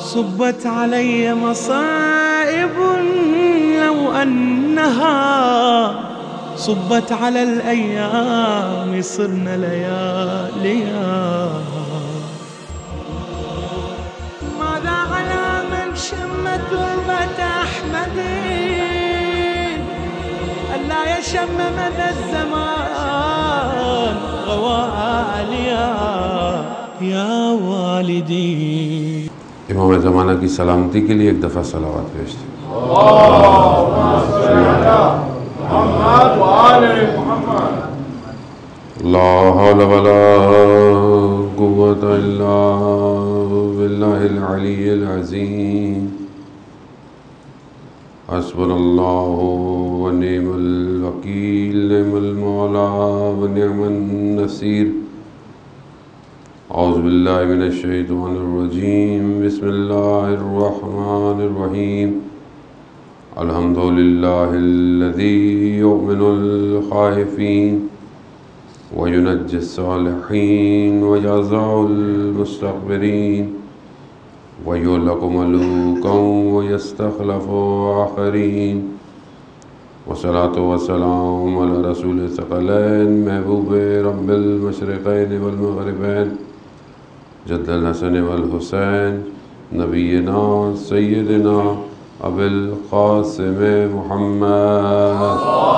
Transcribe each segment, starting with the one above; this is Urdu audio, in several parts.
صبت علي مصائب لو أنها صبت على الأيام صرنا لياليها. ماذا على من شم تربة أحمد ألا يشم مدى الزمان غواليا يا والدي. امام زمانہ کی سلامتی کے لیے ایک دفعہ صلوات بھیجتے ہیں. لا حول ولا قوة الا باللہ العلی العظیم. حسبنا اللہ ونعم الوکیل نعم المولا ونعم النصیر. اعوذ باللہ من الشیطان الرجیم. بسم اللہ الرحمن الرحیم. الحمد للہ الذی یؤمن الخائفین وینجی الصالحین ویعزع المستکبرین ویہلک ملوکا ویستخلف آخرین. والصلاة والسلام علی رسول الثقلین محبوب رب المشرقین والمغربین جد الحسن والحسین نبینا سیدنا ابی القاسم محمد.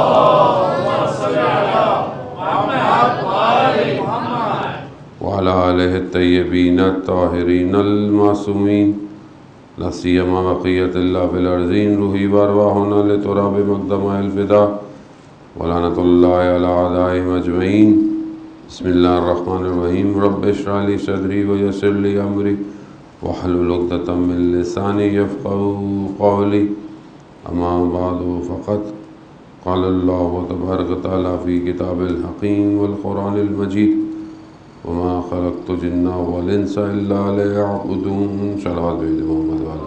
وعلى آلہ الطیبین الطاہرین المعصومین لا سیما بقیۃ اللہ فی الارضین روحی وارواحنا لتراب مقدمہ الفدا ولعنۃ اللہ علی اعدائہم اجمعین. بسم اللہ الرحمن الرحیم. رب اشرح لی صدری ویسر لی امری واحلل عقدۃ من لسانی یفقہوا قولی. اما بعد فقد قال اللہ تبارک وتعالی فی کتاب الحکیم والقرآن المجید وما خلقت الجن والانس الا ليعبدون. صلوات بھیج محمد والے.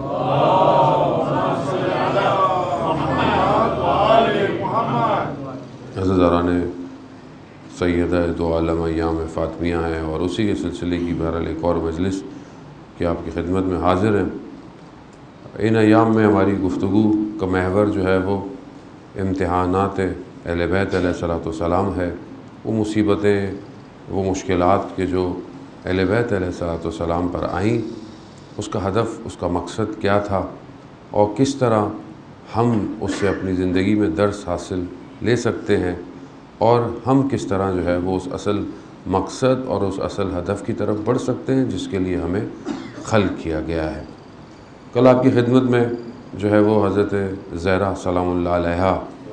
حضرتان سیدہ دو عالم ایام فاطمیہ ہیں اور اسی کے سلسلے کی بہرحال ایک اور مجلس کہ آپ کی خدمت میں حاضر ہیں. ان ایام میں ہماری گفتگو کا محور جو ہے وہ امتحانات اہل بیت علیہ السلام ہے. وہ مصیبتیں وہ مشکلات کے جو اہل بیت علیہ السلام پر آئیں اس کا ہدف اس کا مقصد کیا تھا اور کس طرح ہم اس سے اپنی زندگی میں درس حاصل لے سکتے ہیں اور ہم کس طرح جو ہے وہ اس اصل مقصد اور اس اصل ہدف کی طرف بڑھ سکتے ہیں جس کے لیے ہمیں خلق کیا گیا ہے. کل آپ کی خدمت میں جو ہے وہ حضرت زہرا سلام اللہ علیہا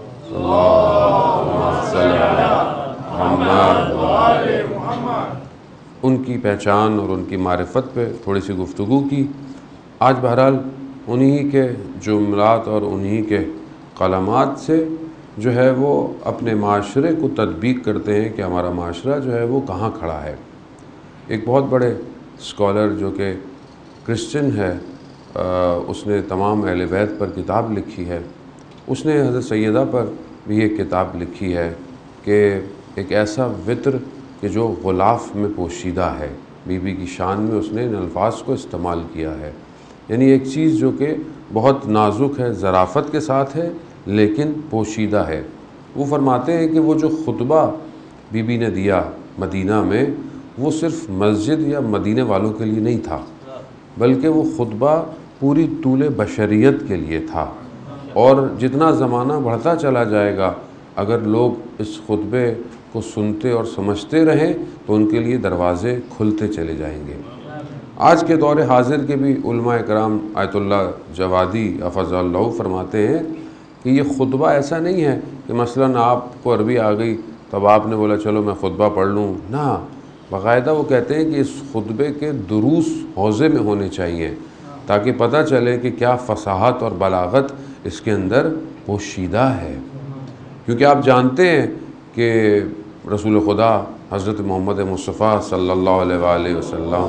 ان کی پہچان اور ان کی معرفت پہ تھوڑی سی گفتگو کی. آج بہرحال انہی کے جملات اور انہی کے کلمات سے جو ہے وہ اپنے معاشرے کو تطبیق کرتے ہیں کہ ہمارا معاشرہ جو ہے وہ کہاں کھڑا ہے. ایک بہت بڑے اسکالر جو کہ کرسچن ہے اس نے تمام اہل بیت پر کتاب لکھی ہے. اس نے حضرت سیدہ پر بھی ایک کتاب لکھی ہے کہ ایک ایسا وطر کہ جو غلاف میں پوشیدہ ہے. بی بی کی شان میں اس نے ان الفاظ کو استعمال کیا ہے. یعنی ایک چیز جو کہ بہت نازک ہے ظرافت کے ساتھ ہے لیکن پوشیدہ ہے. وہ فرماتے ہیں کہ وہ جو خطبہ بی بی نے دیا مدینہ میں وہ صرف مسجد یا مدینہ والوں کے لیے نہیں تھا بلکہ وہ خطبہ پوری طول بشریت کے لیے تھا. اور جتنا زمانہ بڑھتا چلا جائے گا اگر لوگ اس خطبے کو سنتے اور سمجھتے رہیں تو ان کے لیے دروازے کھلتے چلے جائیں گے. آج کے دور حاضر کے بھی علماء کرام آیت اللہ جوادی حفظ اللہ فرماتے ہیں کہ یہ خطبہ ایسا نہیں ہے کہ مثلاً آپ کو عربی آ گئی تب آپ نے بولا چلو میں خطبہ پڑھ لوں. نہ، باقاعدہ وہ کہتے ہیں کہ اس خطبے کے دروس حوزے میں ہونے چاہیے تاکہ پتہ چلے کہ کیا فصاحت اور بلاغت اس کے اندر پوشیدہ ہے. کیونکہ آپ جانتے ہیں کہ رسول خدا حضرت محمد مصطفیٰ صلی اللہ علیہ وآلہ وسلم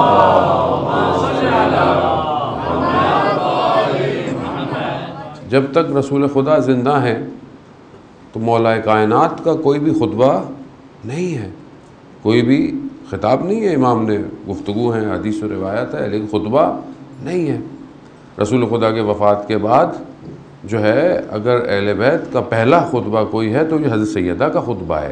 جب تک رسول خدا زندہ ہیں تو مولا کائنات کا کوئی بھی خطبہ نہیں ہے، کوئی بھی خطاب نہیں ہے. امام نے گفتگو ہیں، حدیث و روایت ہے، لیکن خطبہ نہیں ہے۔ رسول خدا کے وفات کے بعد جو ہے اگر اہل بیت کا پہلا خطبہ کوئی ہے تو یہ حضرت سیدہ کا خطبہ ہے،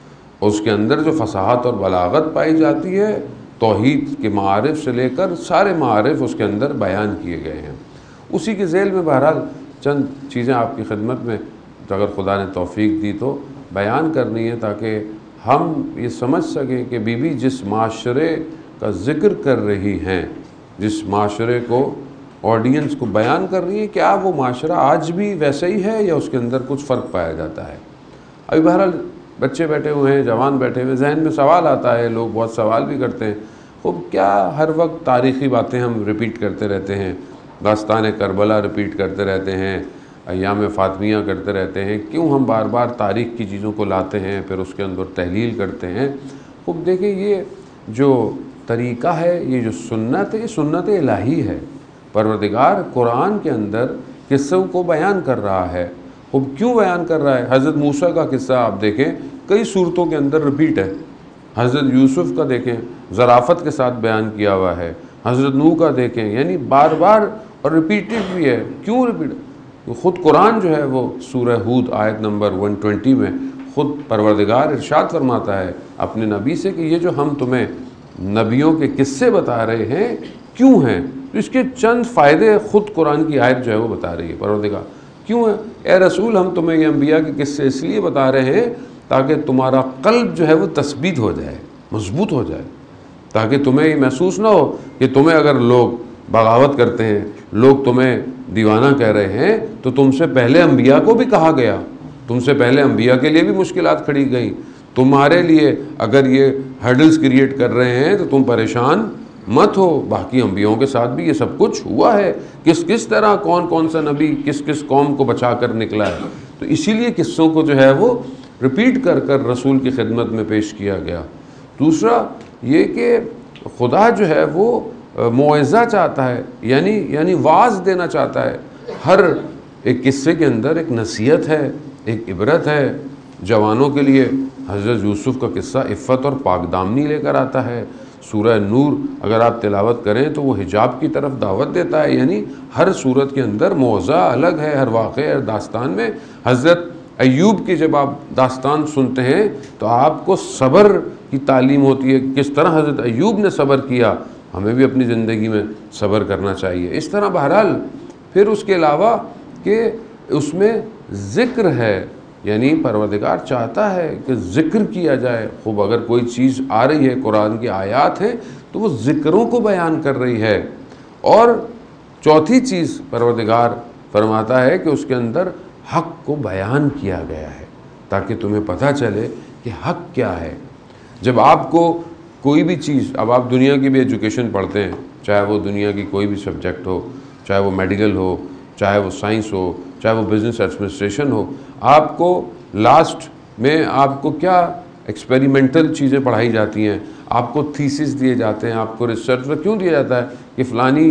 اس کے اندر جو فصاحت اور بلاغت پائی جاتی ہے توحید کے معارف سے لے کر سارے معارف اس کے اندر بیان کیے گئے ہیں۔ اسی کے ذیل میں بہرحال چند چیزیں آپ کی خدمت میں اگر خدا نے توفیق دی تو بیان کرنی ہے تاکہ ہم یہ سمجھ سکیں کہ بی بی جس معاشرے کا ذکر کر رہی ہیں، جس معاشرے کو آڈینس کو بیان کر رہی ہے، کیا وہ معاشرہ آج بھی ویسا ہی ہے یا اس کے اندر کچھ فرق پایا جاتا ہے۔ ابھی بہرحال بچے بیٹھے ہوئے ہیں، جوان بیٹھے ہوئے ہیں، ذہن میں سوال آتا ہے، لوگ بہت سوال بھی کرتے ہیں، خوب کیا ہر وقت تاریخی باتیں ہم ریپیٹ کرتے رہتے ہیں، داستان کربلا ریپیٹ کرتے رہتے ہیں، ایام فاطمیہ کرتے رہتے ہیں، کیوں ہم بار بار تاریخ کی چیزوں کو لاتے ہیں پھر اس کے اندر تحلیل کرتے ہیں۔ خوب دیکھیں یہ جو طریقہ ہے، یہ جو سنت ہے، یہ سنت الہی ہے۔ پروردگار قرآن کے اندر قصوں کو بیان کر رہا ہے۔ خوب کیوں بیان کر رہا ہے؟ حضرت موسیٰ کا قصہ آپ دیکھیں کئی صورتوں کے اندر ریپیٹ ہے، حضرت یوسف کا دیکھیں ظرافت کے ساتھ بیان کیا ہوا ہے، حضرت نوح کا دیکھیں، یعنی بار بار اور ریپیٹڈ بھی ہے۔ کیوں ریپیٹ؟ خود قرآن جو ہے وہ سورہ ہود آیت نمبر 120 میں خود پروردگار ارشاد فرماتا ہے اپنے نبی سے کہ یہ جو ہم تمہیں نبیوں کے قصے بتا رہے ہیں کیوں ہیں؟ تو اس کے چند فائدے خود قرآن کی آیت جو ہے وہ بتا رہی ہے۔ پروردگار کیوں ہے؟ اے رسول ہم تمہیں یہ انبیاء کے قصے اس لیے بتا رہے ہیں تاکہ تمہارا قلب جو ہے وہ تثبیت ہو جائے، مضبوط ہو جائے، تاکہ تمہیں یہ محسوس نہ ہو کہ تمہیں اگر لوگ بغاوت کرتے ہیں، لوگ تمہیں دیوانہ کہہ رہے ہیں تو تم سے پہلے انبیاء کو بھی کہا گیا، تم سے پہلے انبیاء کے لیے بھی مشکلات کھڑی گئیں، تمہارے لیے اگر یہ ہرڈلز کریٹ کر رہے ہیں تو تم پریشان مت ہو، باقی انبیاءوں کے ساتھ بھی یہ سب کچھ ہوا ہے، کس طرح کون کون سا نبی کس قوم کو بچا کر نکلا ہے۔ تو اسی لیے قصوں کو جو ہے وہ ریپیٹ کر کر رسول کی خدمت میں پیش کیا گیا۔ دوسرا یہ کہ خدا جو ہے وہ موعظہ چاہتا ہے، یعنی واعظ دینا چاہتا ہے۔ ہر ایک قصے کے اندر ایک نصیحت ہے، ایک عبرت ہے۔ جوانوں کے لیے حضرت یوسف کا قصہ عفت اور پاک دامنی لے کر آتا ہے۔ سورہ نور اگر آپ تلاوت کریں تو وہ حجاب کی طرف دعوت دیتا ہے، یعنی ہر صورت کے اندر موعظہ الگ ہے، ہر واقعہ ہر داستان میں۔ حضرت ایوب کی جب آپ داستان سنتے ہیں تو آپ کو صبر کی تعلیم ہوتی ہے، کس طرح حضرت ایوب نے صبر کیا، ہمیں بھی اپنی زندگی میں صبر کرنا چاہیے۔ اس طرح بہرحال پھر اس کے علاوہ کہ اس میں ذکر ہے، یعنی پروردگار چاہتا ہے کہ ذکر کیا جائے۔ خوب اگر کوئی چیز آ رہی ہے، قرآن کی آیات ہیں تو وہ ذکروں کو بیان کر رہی ہے۔ اور چوتھی چیز پروردگار فرماتا ہے کہ اس کے اندر حق کو بیان کیا گیا ہے تاکہ تمہیں پتہ چلے کہ حق کیا ہے۔ جب آپ کو کوئی بھی چیز، اب آپ دنیا کی بھی ایجوکیشن پڑھتے ہیں، چاہے وہ دنیا کی کوئی بھی سبجیکٹ ہو، چاہے وہ میڈیکل ہو، چاہے وہ سائنس ہو، چاہے وہ بزنس ایڈمنسٹریشن ہو، آپ کو لاسٹ میں آپ کو کیا ایکسپیریمنٹل چیزیں پڑھائی جاتی ہیں، آپ کو تھیسس دیے جاتے ہیں، آپ کو ریسرچ پر کیوں دیا جاتا ہے کہ فلانی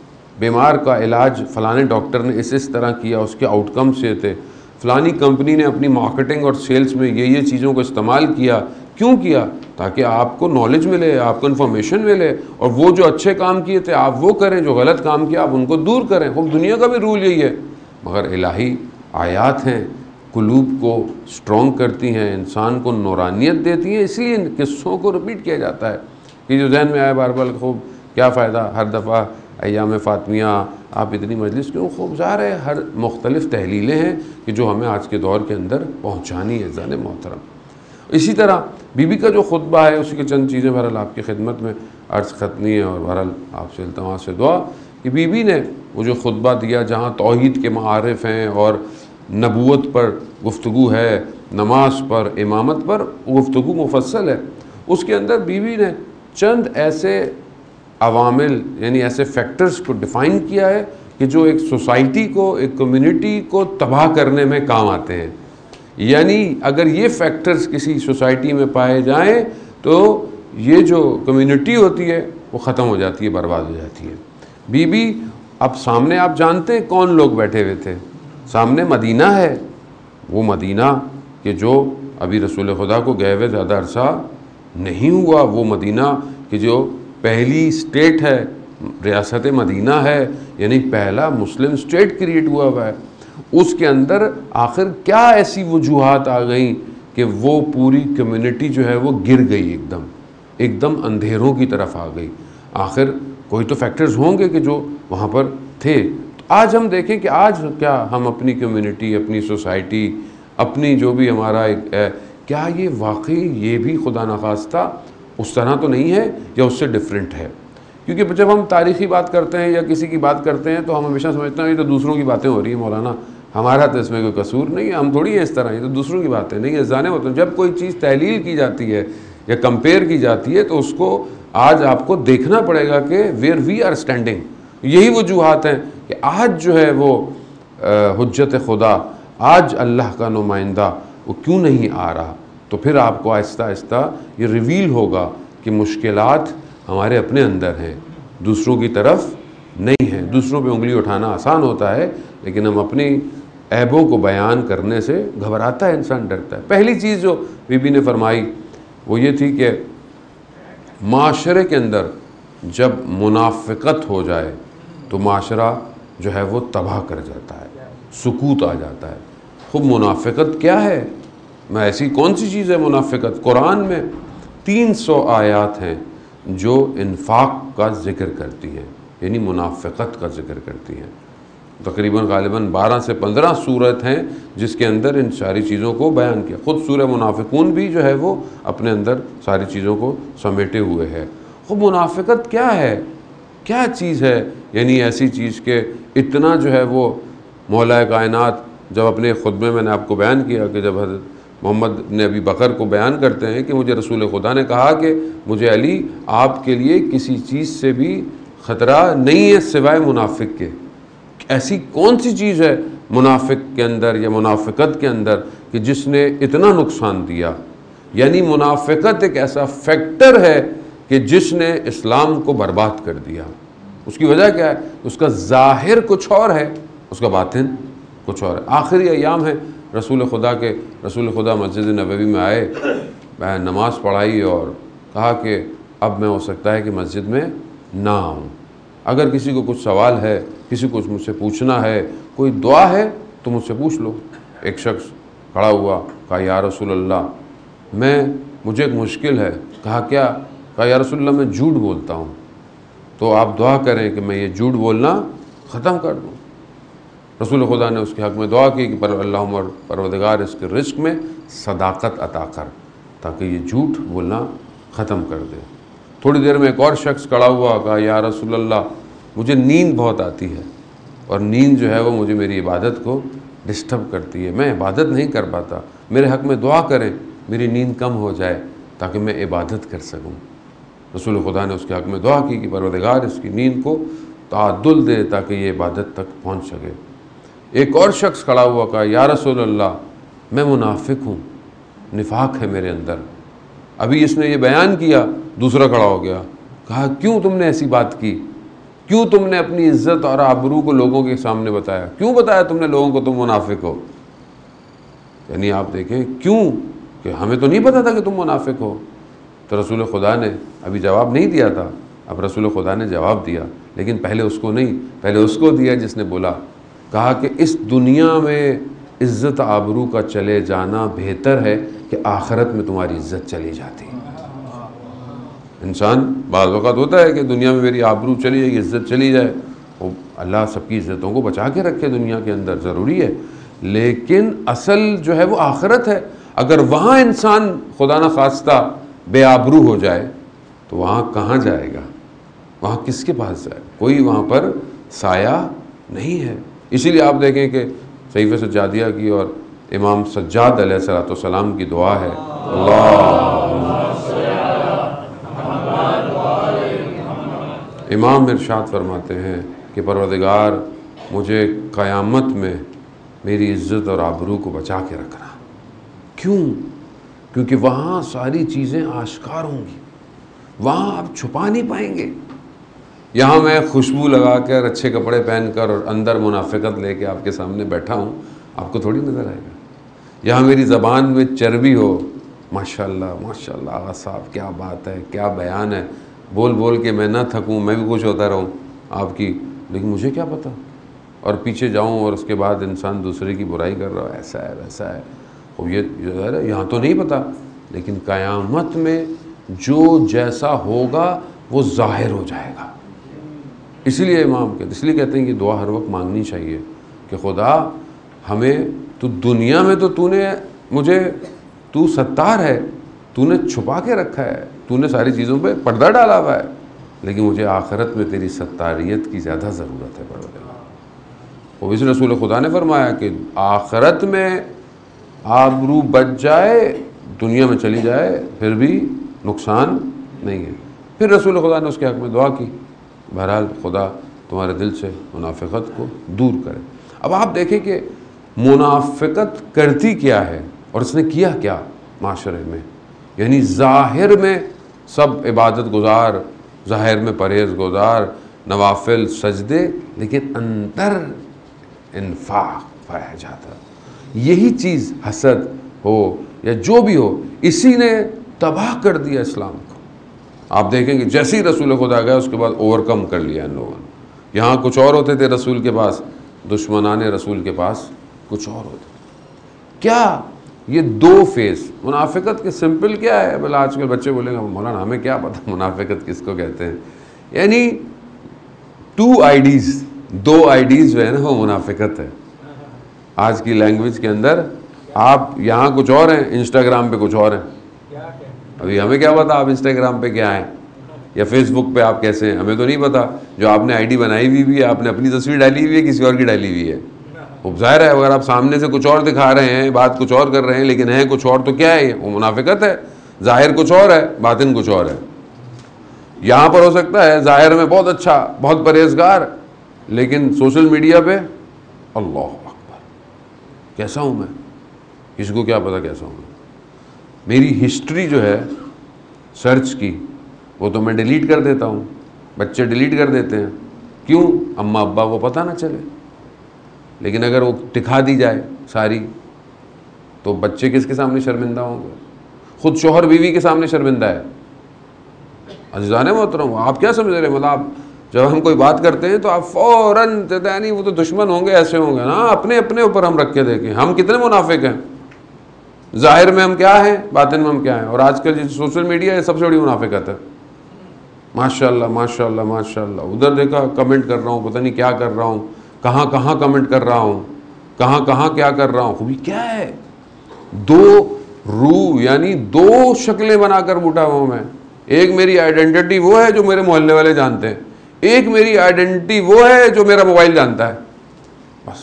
بیمار کا علاج فلانے ڈاکٹر نے اس طرح کیا، اس کے آؤٹ کمس یہ تھے، فلانی کمپنی نے اپنی مارکیٹنگ اور سیلز میں یہ چیزوں کو استعمال کیا۔ کیوں کیا؟ تاکہ آپ کو نالج ملے، آپ کو انفارمیشن ملے، اور وہ جو اچھے کام کیے تھے آپ وہ کریں، جو غلط کام کیا آپ ان کو دور کریں۔ خود دنیا کا بھی رول یہی ہے، مگر الہی آیات ہیں، قلوب کو سٹرونگ کرتی ہیں، انسان کو نورانیت دیتی ہیں، اس لیے ان قصوں کو ریپیٹ کیا جاتا ہے کہ جو ذہن میں آئے بار بار خوب کیا فائدہ ہر دفعہ ایام فاطمیہ آپ اتنی مجلس کیوں؟ خوب ظاہر ہے ہر مختلف تحلیلیں ہیں کہ جو ہمیں آج کے دور کے اندر پہنچانی ہے زن محترم۔ اسی طرح بی بی کا جو خطبہ ہے اسی کے چند چیزیں بہرحال آپ کی خدمت میں عرض ختمی ہے، اور بہرحال آپ سے التماس سے دعا کہ بی بی نے وہ جو خطبہ دیا جہاں توحید کے معارف ہیں اور نبوت پر گفتگو ہے، نماز پر، امامت پر گفتگو مفصل ہے، اس کے اندر بی بی نے چند ایسے عوامل یعنی ایسے فیکٹرز کو ڈیفائن کیا ہے کہ جو ایک سوسائٹی کو، ایک کمیونٹی کو تباہ کرنے میں کام آتے ہیں۔ یعنی اگر یہ فیکٹرز کسی سوسائٹی میں پائے جائیں تو یہ جو کمیونٹی ہوتی ہے وہ ختم ہو جاتی ہے، برباد ہو جاتی ہے۔ بی بی اب سامنے آپ جانتے ہیں کون لوگ بیٹھے ہوئے تھے، سامنے مدینہ ہے، وہ مدینہ کہ جو ابھی رسول خدا کو گئے ہوئے زیادہ عرصہ نہیں ہوا، وہ مدینہ کہ جو پہلی اسٹیٹ ہے ریاست مدینہ ہے، یعنی پہلا مسلم اسٹیٹ کریٹ ہوا ہے، اس کے اندر آخر کیا ایسی وجوہات آ گئیں کہ وہ پوری کمیونٹی جو ہے وہ گر گئی، ایک دم اندھیروں کی طرف آ گئی؟ آخر کوئی تو فیکٹرز ہوں گے کہ جو وہاں پر تھے۔ آج ہم دیکھیں کہ آج کیا ہم اپنی کمیونٹی، اپنی سوسائٹی، اپنی جو بھی ہمارا ایک ہے، کیا یہ واقعی یہ بھی خدا نخواستہ اس طرح تو نہیں ہے یا اس سے ڈیفرنٹ ہے؟ کیونکہ جب ہم تاریخی بات کرتے ہیں یا کسی کی بات کرتے ہیں تو ہم ہمیشہ سمجھتے ہیں یہ تو دوسروں کی باتیں ہو رہی ہیں مولانا، ہمارا تو اس میں کوئی قصور نہیں ہے، ہم تھوڑی ہیں اس طرح، یہ تو دوسروں کی باتیں نہیں ہے جانے ہوتے ہیں۔ جب کوئی چیز تحلیل کی جاتی ہے یا کمپیئر کی جاتی ہے تو اس کو آج آپ کو دیکھنا پڑے گا کہ ویئر وی آر اسٹینڈنگ۔ یہی وجوہات ہیں کہ آج جو ہے وہ حجت خدا، آج اللہ کا نمائندہ وہ کیوں نہیں آ رہا؟ تو پھر آپ کو آہستہ آہستہ یہ ریویل ہوگا کہ مشکلات ہمارے اپنے اندر ہیں، دوسروں کی طرف نہیں ہیں۔ دوسروں پہ انگلی اٹھانا آسان ہوتا ہے، لیکن ہم اپنی عیبوں کو بیان کرنے سے گھبراتا ہے انسان، ڈرتا ہے۔ پہلی چیز جو بی بی نے فرمائی وہ یہ تھی کہ معاشرے کے اندر جب منافقت ہو جائے تو معاشرہ جو ہے وہ تباہ کر جاتا ہے، سکوت آ جاتا ہے۔ خوب منافقت کیا ہے؟ میں ایسی کون سی چیز ہے منافقت؟ قرآن میں 300 آیات ہیں جو انفاق کا ذکر کرتی ہیں، یعنی منافقت کا ذکر کرتی ہیں۔ تقریباً غالباً 12 سے 15 سورت ہیں جس کے اندر ان ساری چیزوں کو بیان کیا۔ خود سورہ منافقون بھی جو ہے وہ اپنے اندر ساری چیزوں کو سمیٹے ہوئے ہے۔ خود منافقت کیا ہے؟ کیا چیز ہے؟ یعنی ایسی چیز کہ اتنا جو ہے وہ مولا کائنات جب اپنے خطبے میں نے آپ کو بیان کیا کہ جب حضرت محمد نے ابی بکر کو بیان کرتے ہیں کہ مجھے رسول خدا نے کہا کہ مجھے علی آپ کے لیے کسی چیز سے بھی خطرہ نہیں ہے سوائے منافق کے۔ ایسی کون سی چیز ہے منافق کے اندر یا منافقت کے اندر کہ جس نے اتنا نقصان دیا؟ یعنی منافقت ایک ایسا فیکٹر ہے کہ جس نے اسلام کو برباد کر دیا۔ اس کی وجہ کیا ہے؟ اس کا ظاہر کچھ اور ہے، اس کا باطن کچھ اور ہے۔ آخری ایام ہے رسول خدا مسجد نبوی میں آئے، میں نماز پڑھائی اور کہا کہ اب میں ہو سکتا ہے کہ مسجد میں نہ آؤں، اگر کسی کو کچھ سوال ہے، کسی کو مجھ سے پوچھنا ہے، کوئی دعا ہے تو مجھ سے پوچھ لو۔ ایک شخص کھڑا ہوا، کہا یا رسول اللہ مجھے ایک مشکل ہے۔ کہا کیا؟ کہا یا رسول اللہ میں جھوٹ بولتا ہوں، تو آپ دعا کریں کہ میں یہ جھوٹ بولنا ختم کر دوں۔ رسول خدا نے اس کے حق میں دعا کی کہ اللہم پروردگار اس کے رزق میں صداقت عطا کر تاکہ یہ جھوٹ بولنا ختم کر دے۔ تھوڑی دیر میں ایک اور شخص کھڑا ہوا، کہا یا رسول اللہ مجھے نیند بہت آتی ہے اور نیند جو ہے وہ مجھے میری عبادت کو ڈسٹرب کرتی ہے، میں عبادت نہیں کر پاتا، میرے حق میں دعا کریں میری نیند کم ہو جائے تاکہ میں عبادت کر سکوں۔ رسول خدا نے اس کے حق میں دعا کی کہ پروردگار اس کی نیند کو تعدل دے تاکہ یہ عبادت تک پہنچ سکے۔ ایک اور شخص کھڑا ہوا، کہا یا رسول اللہ میں منافق ہوں، نفاق ہے میرے اندر۔ ابھی اس نے یہ بیان کیا، دوسرا کھڑا ہو گیا، کہا کیوں تم نے ایسی بات کی؟ کیوں تم نے اپنی عزت اور آبرو کو لوگوں کے سامنے بتایا؟ کیوں بتایا تم نے لوگوں کو تم منافق ہو؟ یعنی آپ دیکھیں کیوں، کہ ہمیں تو نہیں پتا تھا کہ تم منافق ہو۔ تو رسول خدا نے ابھی جواب نہیں دیا تھا، اب رسول خدا نے جواب دیا، لیکن پہلے اس کو نہیں، پہلے اس کو دیا جس نے بولا، کہا کہ اس دنیا میں عزت آبرو کا چلے جانا بہتر ہے کہ آخرت میں تمہاری عزت چلی جاتی۔ انسان بعض وقت ہوتا ہے کہ دنیا میں میری آبرو چلی جائے، عزت چلی جائے، وہ اللہ سب کی عزتوں کو بچا کے رکھے دنیا کے اندر، ضروری ہے، لیکن اصل جو ہے وہ آخرت ہے۔ اگر وہاں انسان خدا نخواستہ بے آبرو ہو جائے تو وہاں کہاں جائے گا؟ وہاں کس کے پاس جائے؟ کوئی وہاں پر سایہ نہیں ہے۔ اسی لیے آپ دیکھیں کہ صحیفہ سجادیہ کی اور امام سجاد علیہ السلام کی دعا ہے، امام ارشاد فرماتے ہیں کہ پروردگار مجھے قیامت میں میری عزت اور آبرو کو بچا کے رکھنا۔ کیوں؟ کیونکہ وہاں ساری چیزیں آشکار ہوں گی، وہاں آپ چھپا نہیں پائیں گے۔ یہاں میں خوشبو لگا کر، اچھے کپڑے پہن کر اور اندر منافقت لے کے آپ کے سامنے بیٹھا ہوں، آپ کو تھوڑی نظر آئے گا۔ یہاں میری زبان میں چربی ہو، ماشاءاللہ ماشاءاللہ آغا صاحب کیا بات ہے، کیا بیان ہے، بول بول کے میں نہ تھکوں، میں بھی خوش ہوتا رہوں آپ کی، لیکن مجھے کیا پتہ، اور پیچھے جاؤں اور اس کے بعد انسان دوسرے کی برائی کر رہا ہے، ایسا ہے ویسا ہے. اب یہ یہاں تو نہیں پتہ، لیکن قیامت میں جو جیسا ہوگا وہ ظاہر ہو جائے گا. اسی لیے اس لیے کہتے ہیں کہ دعا ہر وقت مانگنی چاہیے کہ خدا ہمیں، تو دنیا میں تو ستار ہے، تو نے چھپا کے رکھا ہے، تو نے ساری چیزوں پہ پردہ ڈالا ہوا ہے، لیکن مجھے آخرت میں تیری ستاریت کی زیادہ ضرورت ہے پروردگار. اور اس رسول خدا نے فرمایا کہ آخرت میں آبرو بچ جائے، دنیا میں چلی جائے، پھر بھی نقصان نہیں ہے. پھر رسول خدا نے اس کے حق میں دعا کی. بہرحال خدا تمہارے دل سے منافقت کو دور کرے. اب آپ دیکھیں کہ منافقت کرتی کیا ہے اور اس نے کیا کیا معاشرے میں. یعنی ظاہر میں سب عبادت گزار، ظاہر میں پرہیز گزار، نوافل سجدے، لیکن اندر انفاق پایا جاتا. یہی چیز حسد ہو یا جو بھی ہو، اسی نے تباہ کر دیا اسلام کو. آپ دیکھیں کہ جیسے ہی رسول خدا گیا اس کے بعد اوورکم کر لیا ان لوگوں نے. یہاں کچھ اور ہوتے تھے رسول کے پاس، دشمنان رسول کے پاس کچھ اور ہوتے. کیا یہ دو فیس منافقت کے سمپل کیا ہے؟ بھلا آج کل بچے بولیں گے مولانا ہمیں کیا پتہ منافقت کس کو کہتے ہیں. یعنی دو آئیڈیز جو ہے نا وہ منافقت ہے آج کی لینگویج کے اندر. آپ یہاں کچھ اور ہیں، انسٹاگرام پہ کچھ اور ہیں. ابھی ہمیں کیا پتا آپ انسٹاگرام پہ کیا ہیں یا فیس بک پہ آپ کیسے ہیں، ہمیں تو نہیں پتا. جو آپ نے آئی ڈی بنائی ہوئی بھی ہے، آپ نے اپنی تصویر ڈالی ہوئی ہے، کسی اور کی ڈالی ہوئی ہے. اب ظاہر ہے اگر آپ سامنے سے کچھ اور دکھا رہے ہیں، بات کچھ اور کر رہے ہیں، لیکن ہے کچھ اور، تو کیا ہے؟ وہ منافقت ہے. ظاہر کچھ اور ہے، باطن کچھ اور ہے. یہاں پر ہو سکتا ہے ظاہر میں بہت اچھا، بہت پرہیزگار، لیکن سوشل میڈیا پہ اللہ اکبر کیسا ہوں میں، کسی کو کیا پتا کیسا ہوں میں. میری ہسٹری جو ہے سرچ کی وہ تو میں ڈیلیٹ کر دیتا ہوں، بچے ڈیلیٹ کر دیتے ہیں. کیوں؟ اماں ابا کو پتہ نہ چلے. لیکن اگر وہ دکھا دی جائے ساری تو بچے کس کے سامنے شرمندہ ہوں گے؟ خود شوہر بیوی کے سامنے شرمندہ ہے. عزیزان محترم، آپ کیا سمجھ رہے ہیں؟ مطلب جب ہم کوئی بات کرتے ہیں تو آپ فوراً نہیں وہ تو دشمن ہوں گے، ایسے ہوں گے نا. اپنے اوپر ہم رکھ کے دیکھیں ہم کتنے منافق ہیں. ظاہر میں ہم کیا ہیں، باطن میں ہم کیا ہیں. اور آج کل سوشل میڈیا یہ سب سے بڑی منافقت ہے. ماشاء اللہ ماشاء اللہ ماشاء اللہ، ادھر دیکھا کمنٹ کر رہا ہوں، پتہ نہیں کیا کر رہا ہوں، کہاں کمنٹ کر رہا ہوں، کہاں کیا کر رہا ہوں. خوبی کیا ہے؟ دو روح یعنی دو شکلیں بنا کر اٹھا ہوں میں. ایک میری آئیڈینٹی وہ ہے جو میرے محلے والے جانتے ہیں، ایک میری آئیڈینٹی وہ ہے جو میرا موبائل جانتا ہے. بس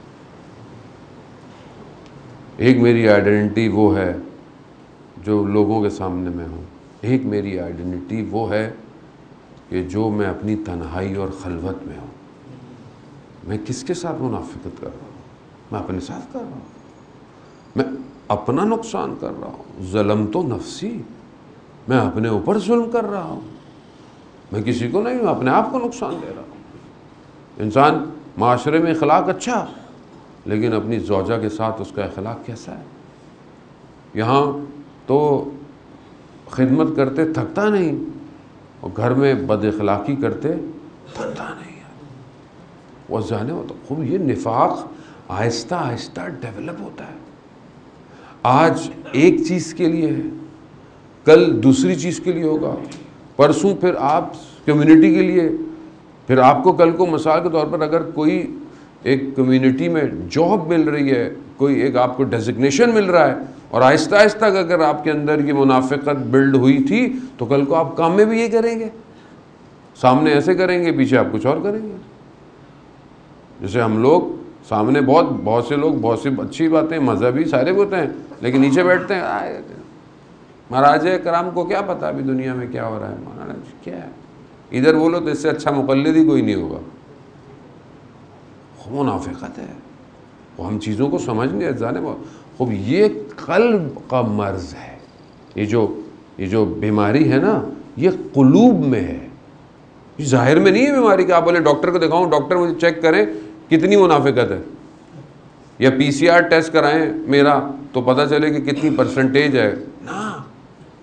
ایک میری آئیڈینٹی وہ ہے جو لوگوں کے سامنے میں ہوں، ایک میری آئیڈینٹی وہ ہے کہ جو میں اپنی تنہائی اور خلوت میں ہوں. میں کس کے ساتھ منافقت کر رہا ہوں؟ میں اپنے ساتھ کر رہا ہوں، میں اپنا نقصان کر رہا ہوں. ظلم تو نفسی، میں اپنے اوپر ظلم کر رہا ہوں، میں کسی کو نہیں ہوں، اپنے آپ کو نقصان دے رہا ہوں. انسان معاشرے میں اخلاق اچھا، لیکن اپنی زوجہ کے ساتھ اس کا اخلاق کیسا ہے؟ یہاں تو خدمت کرتے تھکتا نہیں، اور گھر میں بد اخلاقی کرتے تھکتا نہیں. وہ جانے ہو تو خوب یہ نفاق آہستہ آہستہ ڈیولپ ہوتا ہے. آج ایک چیز کے لیے ہے، کل دوسری چیز کے لیے ہوگا، پرسوں پھر آپ کمیونٹی کے لیے، پھر آپ کو کل کو مثال کے طور پر اگر کوئی ایک کمیونٹی میں جاب مل رہی ہے، کوئی ایک آپ کو ڈیزگنیشن مل رہا ہے، اور آہستہ آہستہ اگر آپ کے اندر یہ منافقت بلڈ ہوئی تھی تو کل کو آپ کام میں بھی یہ کریں گے، سامنے ایسے کریں گے، پیچھے آپ کچھ اور کریں گے. جیسے ہم لوگ سامنے بہت سے لوگ بہت سی اچھی باتیں مذہبی سارے ہوتے ہیں، لیکن نیچے بیٹھتے ہیں مہاراج کرام کو کیا پتا ابھی دنیا میں کیا ہو رہا ہے، مولانا کیا ہے، ادھر بولو تو اس سے اچھا مقلد ہی کوئی نہیں ہوگا. منافقت ہے، وہ ہم چیزوں کو سمجھ نہیں جانے. خوب یہ قلب کا مرض ہے. یہ جو بیماری ہے نا یہ قلوب میں ہے، یہ ظاہر میں نہیں ہے بیماری کہ آپ بولے ڈاکٹر کو دکھاؤں، ڈاکٹر مجھے چیک کریں کتنی منافقت ہے، یا پی سی آر ٹیسٹ کرائیں میرا تو پتہ چلے کہ کتنی پرسنٹیج ہے. نا،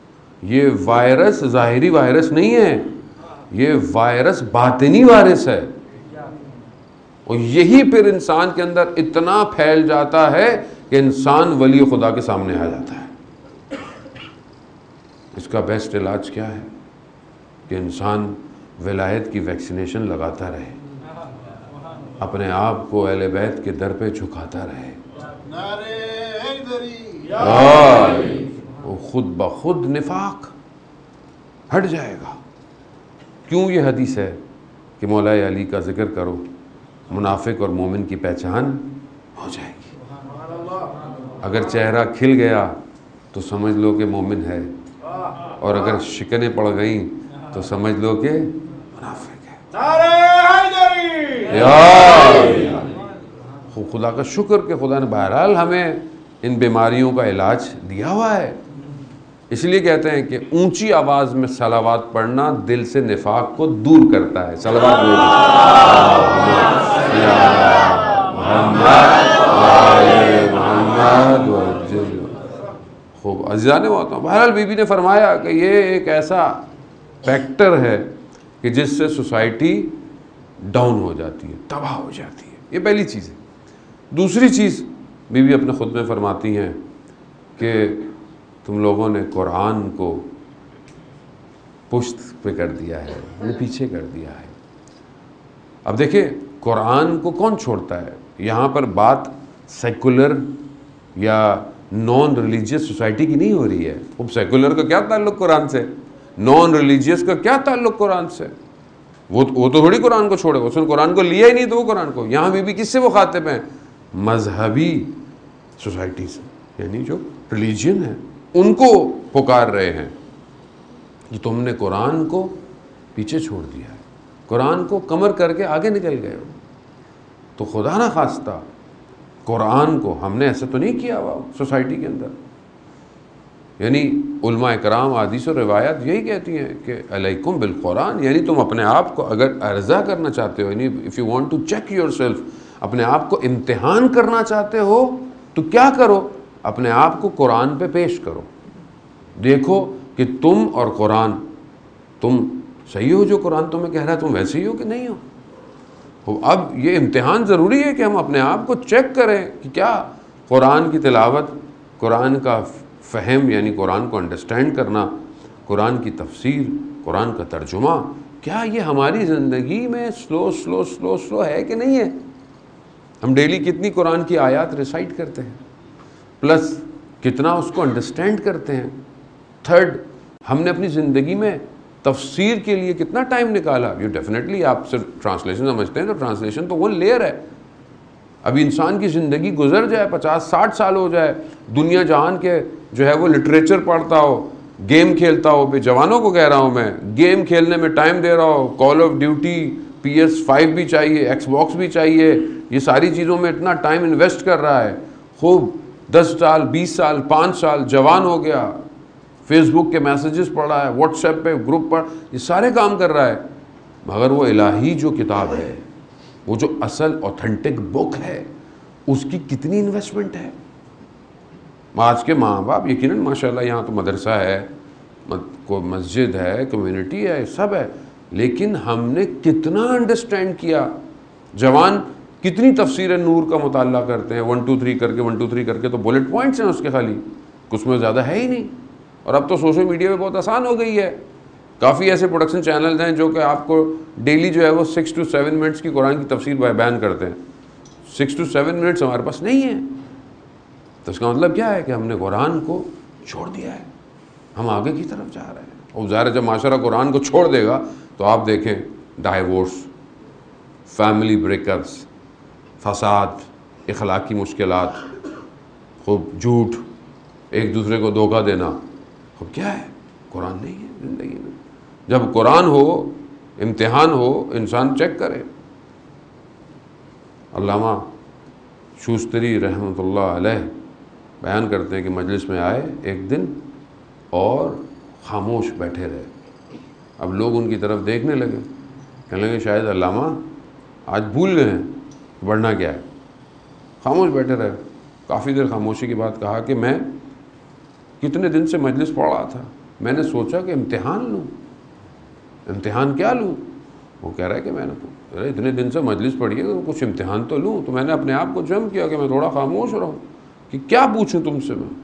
یہ وائرس ظاہری وائرس نہیں ہے، یہ وائرس باطنی وائرس ہے، اور یہی پھر انسان کے اندر اتنا پھیل جاتا ہے کہ انسان ولی خدا کے سامنے آ جاتا ہے۔ اس کا بیسٹ علاج کیا ہے کہ انسان ولایت کی ویکسینیشن لگاتا رہے، اپنے آپ کو اہل بیت کے در پہ جھکاتا رہے، وہ خود بخود نفاق ہٹ جائے گا۔ کیوں یہ حدیث ہے کہ مولا علی کا ذکر کرو، منافق اور مومن کی پہچان ہو جائے گی۔ اگر چہرہ کھل گیا تو سمجھ لو کہ مومن ہے، اور اگر شکنیں پڑ گئیں تو سمجھ لو کہ منافق ہے۔ خدا کا شکر کہ خدا نے بہرحال ہمیں ان بیماریوں کا علاج دیا ہوا ہے۔ اس لیے کہتے ہیں کہ اونچی آواز میں صلوات پڑھنا دل سے نفاق کو دور کرتا ہے۔ صلوات خوب عزیزان محترم، بہرحال بی بی نے فرمایا کہ یہ ایک ایسا فیکٹر ہے کہ جس سے سوسائٹی ڈاؤن ہو جاتی ہے، تباہ ہو جاتی ہے۔ یہ پہلی چیز ہے۔ دوسری چیز بی بی اپنے خود میں فرماتی ہیں کہ تم لوگوں نے قرآن کو پشت پہ کر دیا ہے، پیچھے کر دیا ہے۔ اب دیکھیں قرآن کو کون چھوڑتا ہے؟ یہاں پر بات سیکولر یا نان ریلیجیس سوسائٹی کی نہیں ہو رہی ہے۔ اب سیکولر کا کیا تعلق قرآن سے؟ نان ریلیجیس کا کیا تعلق قرآن سے؟ وہ تو تھوڑی قرآن کو چھوڑے گا، اس نے قرآن کو لیا ہی نہیں تو وہ قرآن کو۔ یہاں بھی کس سے مخاطب ہیں؟ مذہبی سوسائٹی سے، یعنی جو ریلیجن ہے ان کو پکار رہے ہیں کہ تم نے قرآن کو پیچھے چھوڑ دیا ہے، قرآن کو کمر کر کے آگے نکل گئے ہو۔ تو خدا نہ خواستہ قرآن کو ہم نے ایسا تو نہیں کیا ہوا سوسائٹی کے اندر۔ یعنی علماء کرام حدیث و روایات یہی کہتی ہیں کہ علیکم بالقرآن، یعنی تم اپنے آپ کو اگر عرضہ کرنا چاہتے ہو، یعنی if you want to check yourself, اپنے آپ کو امتحان کرنا چاہتے ہو تو کیا کرو؟ اپنے آپ کو قرآن پہ پیش کرو، دیکھو کہ تم اور قرآن، تم صحیح ہو جو قرآن تمہیں کہہ رہا ہے، تم ویسے ہی ہو کہ نہیں ہو۔ اب یہ امتحان ضروری ہے کہ ہم اپنے آپ کو چیک کریں کہ کیا قرآن کی تلاوت، قرآن کا فہم یعنی قرآن کو انڈرسٹینڈ کرنا، قرآن کی تفسیر، قرآن کا ترجمہ، کیا یہ ہماری زندگی میں سلو ہے کہ نہیں ہے؟ ہم ڈیلی کتنی قرآن کی آیات ریسائٹ کرتے ہیں، پلس کتنا اس کو انڈرسٹینڈ کرتے ہیں۔ تھرڈ، ہم نے اپنی زندگی میں تفسیر کے لیے کتنا ٹائم نکالا؟ یہ ڈیفینیٹلی آپ صرف ٹرانسلیشن سمجھتے ہیں تو ٹرانسلیشن تو وہ لیئر ہے۔ ابھی انسان کی زندگی گزر جائے، 50-60 سال ہو جائے، دنیا جہان کے جو ہے وہ لٹریچر پڑھتا ہو، گیم کھیلتا ہو، بے جوانوں کو کہہ رہا ہوں میں، گیم کھیلنے میں ٹائم دے رہا ہو، کال آف ڈیوٹی، PS5 بھی چاہیے، ایکس باکس بھی چاہیے، یہ ساری چیزوں میں اتنا ٹائم انویسٹ کر رہا ہے، خوب 10 سال 20 سال 5 سال جوان ہو گیا، فیس بک کے میسیجز پڑھ رہا ہے، واٹس ایپ پہ گروپ پر، یہ سارے کام کر رہا ہے، مگر وہ الہی جو کتاب ہے، وہ جو اصل اوتھینٹک بک ہے، اس کی کتنی انویسٹمنٹ ہے؟ آج کے ماں باپ یقیناً ماشاءاللہ یہاں تو مدرسہ ہے، کوئی مسجد ہے، کمیونٹی ہے، سب ہے، لیکن ہم نے کتنا انڈرسٹینڈ کیا؟ جوان کتنی تفسیر نور کا مطالعہ کرتے ہیں، 1 2 3 کر کے 1 2 3 کر کے، تو بلٹ پوائنٹس ہیں اس کے خالی، کچھ میں زیادہ ہے ہی نہیں۔ اور اب تو سوشل میڈیا پہ بہت آسان ہو گئی ہے، کافی ایسے پروڈکشن چینلز ہیں جو کہ آپ کو ڈیلی جو ہے وہ 6 to 7 منٹس کی قرآن کی تفسیر بیان کرتے ہیں۔ 6 to 7 منٹس ہمارے پاس نہیں ہیں، تو اس کا مطلب کیا ہے کہ ہم نے قرآن کو چھوڑ دیا ہے، ہم آگے کی طرف جا رہے ہیں۔ اور ظاہر ہے جب معاشرہ قرآن کو چھوڑ دے گا تو آپ دیکھیں ڈائیورس، فیملی بریک اپس، فساد، اخلاقی مشکلات، خوب جھوٹ، ایک دوسرے کو دھوکہ دینا، خوب کیا ہے؟ قرآن نہیں ہے زندگی میں۔ جب قرآن ہو، امتحان ہو، انسان چیک کرے۔ علامہ شوستری رحمۃ اللہ علیہ بیان کرتے ہیں کہ مجلس میں آئے ایک دن اور خاموش بیٹھے رہے، اب لوگ ان کی طرف دیکھنے لگے، کہنے لگے شاید علامہ آج بھول گئے ہیں بڑھنا کیا ہے۔ خاموش بیٹھے رہے، کافی دیر خاموشی کے بعد کہا کہ میں کتنے دن سے مجلس پڑھ رہا تھا، میں نے سوچا کہ امتحان لوں. امتحان کیا لوں؟ وہ کہہ رہا ہے کہ میں نے اتنے دن سے مجلس پڑھی ہے کچھ امتحان تو لوں. تو میں نے اپنے آپ کو جم کیا کہ میں تھوڑا خاموش رہوں کہ کیا پوچھوں تم سے میں.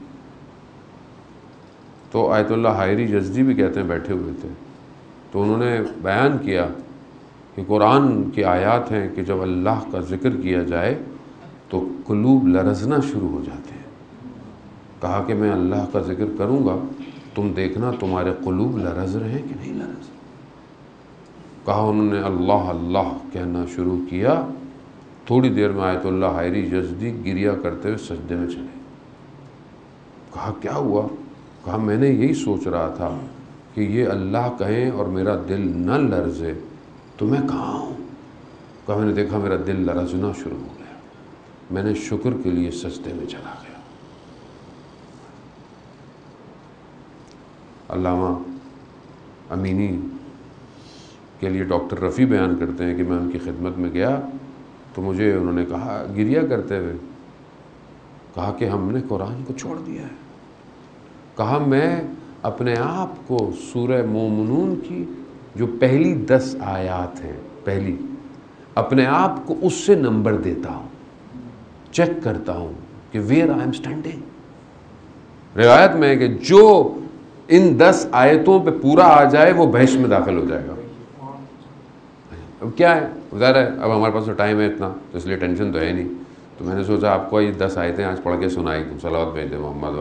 تو آیت اللہ حائری یزدی بھی کہتے ہیں بیٹھے ہوئے تھے، تو انہوں نے بیان کیا کہ قرآن کی آیات ہیں کہ جب اللہ کا ذکر کیا جائے تو قلوب لرزنا شروع ہو جاتے ہیں. کہا کہ میں اللہ کا ذکر کروں گا، تم دیکھنا تمہارے قلوب لرز رہے ہیں کہ نہیں لرز. کہا انہوں نے اللہ اللہ کہنا شروع کیا. تھوڑی دیر میں آیت اللہ حائری یزدی گریہ کرتے ہوئے سجدے میں چلے. کہا کیا ہوا؟ کہا میں نے یہی سوچ رہا تھا کہ یہ اللہ کہیں اور میرا دل نہ لرزے تو میں کہاں ہوں. کہا میں نے دیکھا میرا دل لرزنا شروع ہو گیا، میں نے شکر کے لیے سجدے میں چلا گیا. علامہ امینی کے لیے ڈاکٹر رفیع بیان کرتے ہیں کہ میں ان کی خدمت میں گیا تو مجھے انہوں نے کہا گریہ کرتے ہوئے، کہا کہ ہم نے قرآن کو چھوڑ دیا ہے. کہا میں اپنے آپ کو سورہ مومنون کی جو پہلی 10 آیات ہیں، پہلی اپنے آپ کو اس سے نمبر دیتا ہوں، چیک کرتا ہوں کہ ویئر آئی ایم اسٹینڈنگ. روایت میں ہے کہ جو ان 10 آیتوں پہ پورا آ جائے وہ بہشت میں داخل ہو جائے گا. اب کیا ہے، ظاہر ہے اب ہمارے پاس تو ٹائم ہے اتنا تو اس لیے ٹینشن تو ہے نہیں. تو میں نے سوچا آپ کو یہ 10 آیتیں آج پڑھ کے سنائی دوں. صلوات بھیج دیں محمد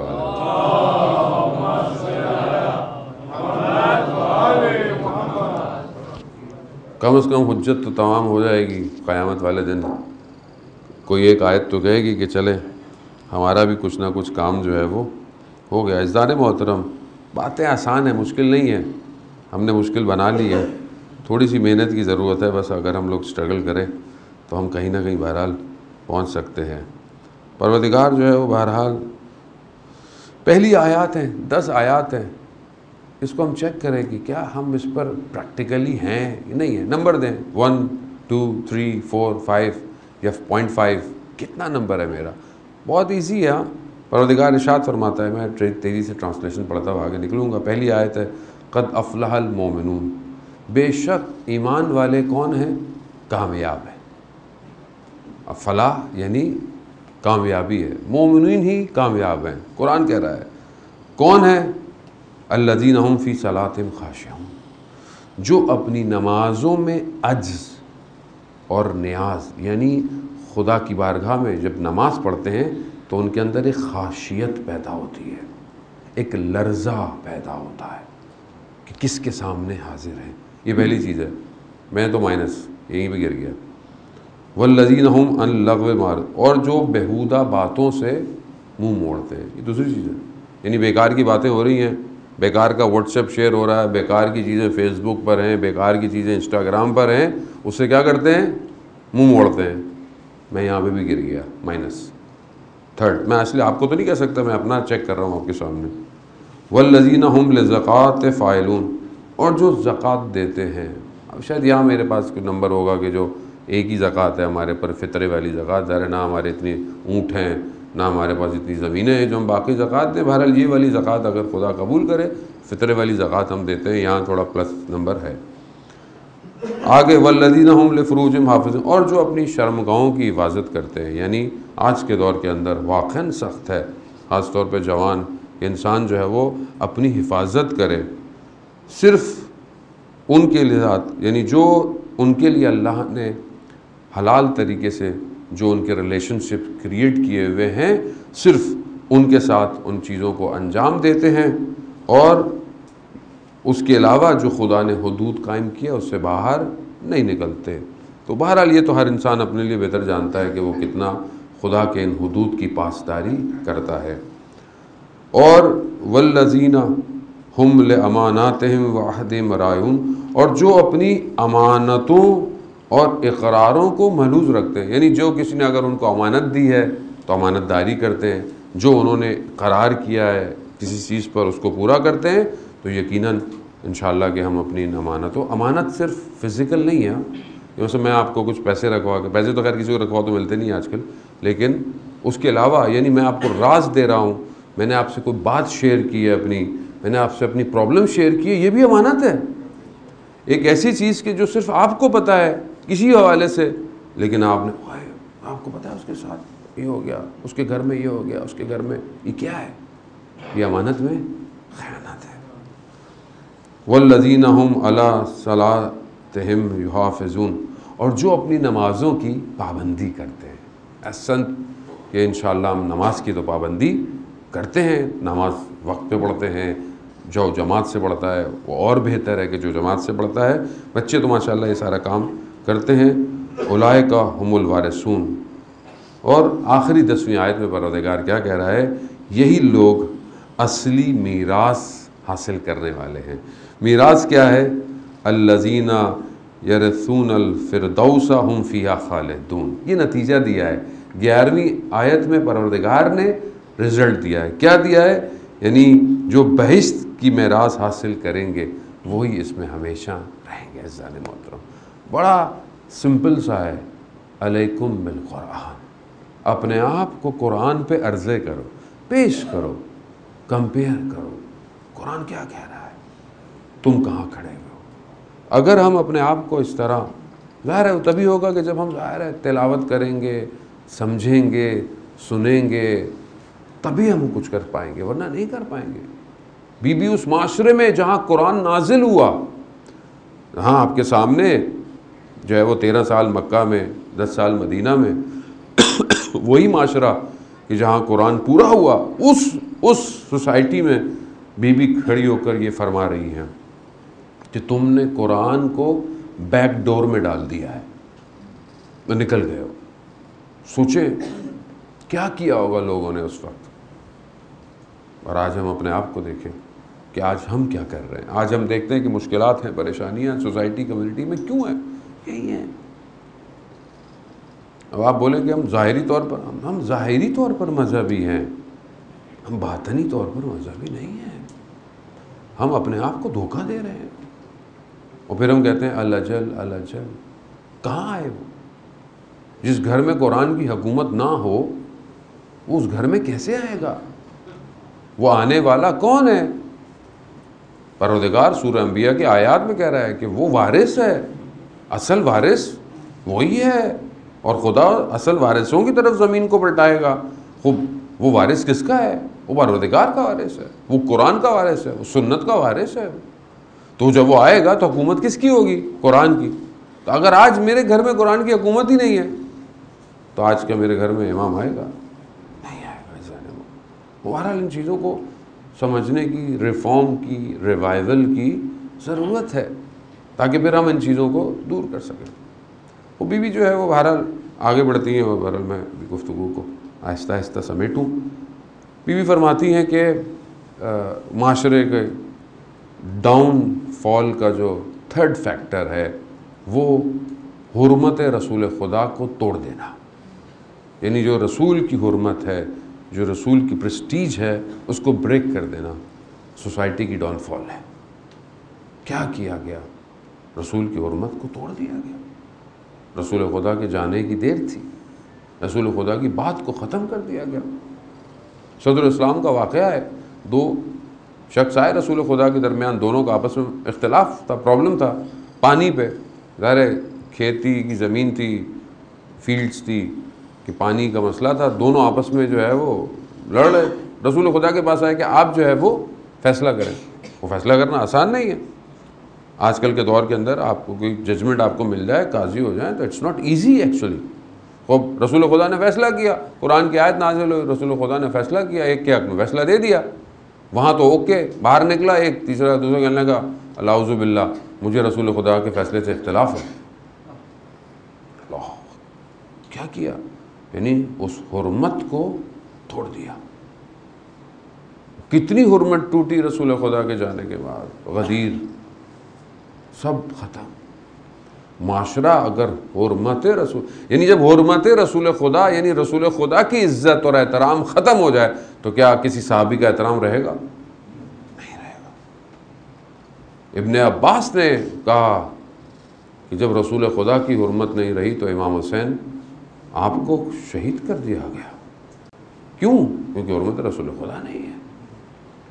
کم از کم حجت تو تمام ہو جائے گی. قیامت والے دن کوئی ایک آیت تو کہے گی کہ چلے ہمارا بھی کچھ نہ کچھ کام جو ہے وہ ہو گیا. عزیزان محترم، باتیں آسان ہیں، مشکل نہیں ہے. ہم نے مشکل بنا لی ہے، تھوڑی سی محنت کی ضرورت ہے. بس اگر ہم لوگ اسٹرگل کریں تو ہم کہیں نہ کہیں بہرحال پہنچ سکتے ہیں. پروردگار جو ہے وہ بہرحال پہلی آیات ہیں، 10 آیات ہیں. اس کو ہم چیک کریں کہ کیا ہم اس پر پریکٹیکلی ہیں یا نہیں ہیں. نمبر دیں 1 2 3 4 5 یا 0.5 کتنا نمبر ہے میرا. بہت ایزی ہے. پروردگار ارشاد فرماتا ہے، میں تیزی سے ٹرانسلیشن پڑھتا ہوا آگے نکلوں گا. پہلی آیت ہے قد افلح المومنون، بے شک ایمان والے کون ہیں؟ کامیاب ہیں. فلاح یعنی کامیابی ہے، مومنین ہی کامیاب ہیں. قرآن کہہ رہا ہے کون ہے؟ الذین هم فی صلاتہم خاشعون، جو اپنی نمازوں میں عجز اور نیاز، یعنی خدا کی بارگاہ میں جب نماز پڑھتے ہیں تو ان کے اندر ایک خاشیت پیدا ہوتی ہے، ایک لرزہ پیدا ہوتا ہے کہ کس کے سامنے حاضر ہیں. یہ پہلی چیز ہے. میں تو مائنس یہیں پہ گر گیا. والذین هم عن اللغو معرضون، اور جو بیہودہ باتوں سے منہ موڑتے ہیں. یہ دوسری چیز ہے. یعنی بیکار کی باتیں ہو رہی ہیں، بیکار کا واٹس ایپ شیئر ہو رہا ہے، بیکار کی چیزیں فیس بک پر ہیں، بیکار کی چیزیں انسٹاگرام پر ہیں، اس سے کیا کرتے ہیں؟ منہ موڑتے ہیں. میں یہاں پہ بھی گر گیا، مائنس. تھرڈ، میں اصلی آپ کو تو نہیں کہہ سکتا، میں اپنا چیک کر رہا ہوں آپ کے سامنے. والذین هم للزکاۃ فاعلون، اور جو زکوٰۃ دیتے ہیں. اب شاید یہاں میرے پاس کوئی نمبر ہوگا کہ جو ایک ہی زکوٰۃ ہے ہمارے پر، فطرے والی زکوٰۃ. ظاہر نہ ہمارے اتنے اونٹ ہیں، نہ ہمارے پاس اتنی زمینیں ہیں جو ہم باقی زکوٰۃ دیں. بہرحال یہ والی زکوٰۃ اگر خدا قبول کرے، فطرے والی زکوٰۃ ہم دیتے ہیں. یہاں تھوڑا پلس نمبر ہے. آگے والذین هم لفروجہم حافظون، اور جو اپنی شرمگاہوں کی حفاظت کرتے ہیں. یعنی آج کے دور کے اندر واقعاً سخت ہے، خاص طور پہ جوان انسان جو ہے وہ اپنی حفاظت کرے. صرف ان کے لحاظ، یعنی جو ان کے لیے اللہ نے حلال طریقے سے جو ان کے ریلیشن شپ کریٹ کیے ہوئے ہیں، صرف ان کے ساتھ ان چیزوں کو انجام دیتے ہیں، اور اس کے علاوہ جو خدا نے حدود قائم کیا اس سے باہر نہیں نکلتے. تو بہرحال یہ تو ہر انسان اپنے لیے بہتر جانتا ہے کہ وہ کتنا خدا کے ان حدود کی پاسداری کرتا ہے. اور والذین ہم لاماناتہم وعہدہم راعون، اور جو اپنی امانتوں اور اقراروں کو محفوظ رکھتے ہیں. یعنی جو کسی نے اگر ان کو امانت دی ہے تو امانت داری کرتے ہیں، جو انہوں نے قرار کیا ہے کسی چیز پر اس کو پورا کرتے ہیں. تو یقیناً انشاءاللہ کہ ہم اپنی ان امانتوں، امانت صرف فزیکل نہیں ہے. جیسے میں آپ کو کچھ پیسے رکھوا کے، پیسے تو خیر کسی کو رکھوا تو ملتے نہیں آج کل، لیکن اس کے علاوہ یعنی میں آپ کو راز دے رہا ہوں، میں نے آپ سے کوئی بات شیئر کی ہے اپنی، میں نے آپ سے اپنی پرابلم شیئر کی ہے، یہ بھی امانت ہے. ایک ایسی چیز کہ جو صرف آپ کو پتہ ہے کسی حوالے سے، لیکن آپ نے آپ کو پتہ ہے اس کے ساتھ یہ ہو گیا، اس کے گھر میں یہ ہو گیا، اس کے گھر میں یہ کیا ہے؟ یہ امانت میں خیانت ہے. والذین هم علی صلاتہم یحافظون، اور جو اپنی نمازوں کی پابندی کرتے ہیں. احسن کہ انشاءاللہ ہم نماز کی تو پابندی کرتے ہیں، نماز وقت پہ پڑھتے ہیں. جو جماعت سے پڑھتا ہے وہ اور بہتر ہے کہ جو جماعت سے پڑھتا ہے. بچے تو ماشاءاللہ یہ سارا کام کرتے ہیں. اولئک هم الوارثون. اور آخری 10ویں آیت میں پروردگار کیا کہہ رہا ہے؟ یہی لوگ اصلی میراث حاصل کرنے والے ہیں. میراث کیا ہے؟ الذین یرثون الفردوس هم فیہا خالدون. یہ نتیجہ دیا ہے 11ویں آیت میں. پروردگار نے رزلٹ دیا ہے. کیا دیا ہے؟ یعنی جو بہشت کی میراث حاصل کریں گے وہی اس میں ہمیشہ رہیں گے. عزیزان محترم، بڑا سمپل سا ہے. علیکم بالقرآن. اپنے آپ کو قرآن پہ عرضے کرو، پیش کرو، کمپیئر کرو. قرآن کیا کہہ رہا ہے، تم کہاں کھڑے ہوئے ہو. اگر ہم اپنے آپ کو اس طرح، ظاہر ہے تبھی ہوگا کہ جب ہم ظاہر ہے تلاوت کریں گے، سمجھیں گے، سنیں گے، تبھی ہم کچھ کر پائیں گے، ورنہ نہیں کر پائیں گے. بی بی اس معاشرے میں جہاں قرآن نازل ہوا، ہاں آپ کے سامنے جو ہے وہ 13 سال مکہ میں، 10 سال مدینہ میں، وہی معاشرہ کہ جہاں قرآن پورا ہوا، اس سوسائٹی میں بی بی کھڑی ہو کر یہ فرما رہی ہیں کہ تم نے قرآن کو بیک ڈور میں ڈال دیا ہے، نکل گئے ہو. سوچیں کیا کیا ہوگا لوگوں نے اس وقت. اور آج ہم اپنے آپ کو دیکھیں کہ آج ہم کیا کر رہے ہیں. آج ہم دیکھتے ہیں کہ مشکلات ہیں، پریشانیاں سوسائٹی کمیونٹی میں کیوں ہیں؟ یہی ہیں. اب آپ بولیں کہ ہم ظاہری طور پر مذہبی ہیں، ہم باطنی طور پر مذہبی نہیں ہیں. ہم اپنے آپ کو دھوکہ دے رہے ہیں. اور پھر ہم کہتے ہیں الجل الجل. کہاں ہے وہ؟ جس گھر میں قرآن کی حکومت نہ ہو وہ اس گھر میں کیسے آئے گا؟ وہ آنے والا کون ہے؟ پروردگار سورہ انبیاء کی آیات میں کہہ رہا ہے کہ وہ وارث ہے، اصل وارث وہی ہے. اور خدا اصل وارثوں کی طرف زمین کو پلٹائے گا. خوب وہ وارث کس کا ہے؟ وہ پروردگار کا وارث ہے، وہ قرآن کا وارث ہے، وہ سنت کا وارث ہے. تو جب وہ آئے گا تو حکومت کس کی ہوگی؟ قرآن کی. تو اگر آج میرے گھر میں قرآن کی حکومت ہی نہیں ہے تو آج کیا میرے گھر میں امام آئے گا؟ نہیں آئے گا. بہرحال ان چیزوں کو سمجھنے کی، ریفارم کی، ریوائول کی ضرورت ہے تاکہ پھر ہم ان چیزوں کو دور کر سکیں. وہ بیوی جو ہے وہ بہرحال آگے بڑھتی ہیں. اور بہرحال میں گفتگو کو آہستہ آہستہ سمیٹوں. بیوی فرماتی ہیں کہ معاشرے کے ڈاؤن فال کا جو 3rd فیکٹر ہے وہ حرمت رسول خدا کو توڑ دینا. یعنی جو رسول کی حرمت ہے، جو رسول کی پریسٹیج ہے، اس کو بریک کر دینا سوسائٹی کی ڈاؤن فال ہے. کیا کیا گیا؟ رسول کی حرمت کو توڑ دیا گیا. رسول خدا کے جانے کی دیر تھی، رسول خدا کی بات کو ختم کر دیا گیا. صدر اسلام کا واقعہ ہے. 2 شخص آئے رسول خدا کے درمیان، دونوں کا آپس میں اختلاف تھا، پرابلم تھا پانی پہ. ظاہر ہے کھیتی کی زمین تھی، فیلڈز تھی کہ پانی کا مسئلہ تھا. دونوں آپس میں جو ہے وہ لڑ رہے. رسول خدا کے پاس آئے کہ آپ جو ہے وہ فیصلہ کریں. وہ فیصلہ کرنا آسان نہیں ہے. آج کل کے دور کے اندر آپ کو کوئی ججمنٹ آپ کو مل جائے، قاضی ہو جائیں، تو اٹس ناٹ ایزی ایکچولی. خوب رسول خدا نے فیصلہ کیا، قرآن کی آیت نازل ہوئی، رسول خدا نے فیصلہ کیا، ایک کے حق میں فیصلہ دے دیا. وہاں تو اوکے، باہر نکلا ایک دوسرا کہنے لگا اعوذ باللہ مجھے رسول خدا کے فیصلے سے اختلاف ہے. اللہ کیا کیا؟ یعنی اس حرمت کو توڑ دیا. کتنی حرمت ٹوٹی رسول خدا کے جانے کے بعد. غدیر سب ختم. معاشرہ اگر حرمت رسول، یعنی جب حرمت رسول خدا یعنی رسول خدا کی عزت اور احترام ختم ہو جائے تو کیا کسی صحابی کا احترام رہے گا؟ نہیں رہے گا. ابن عباس نے کہا کہ جب رسول خدا کی حرمت نہیں رہی تو امام حسین آپ کو شہید کر دیا گیا. کیوں؟ کیونکہ حرمت رسول خدا نہیں ہے.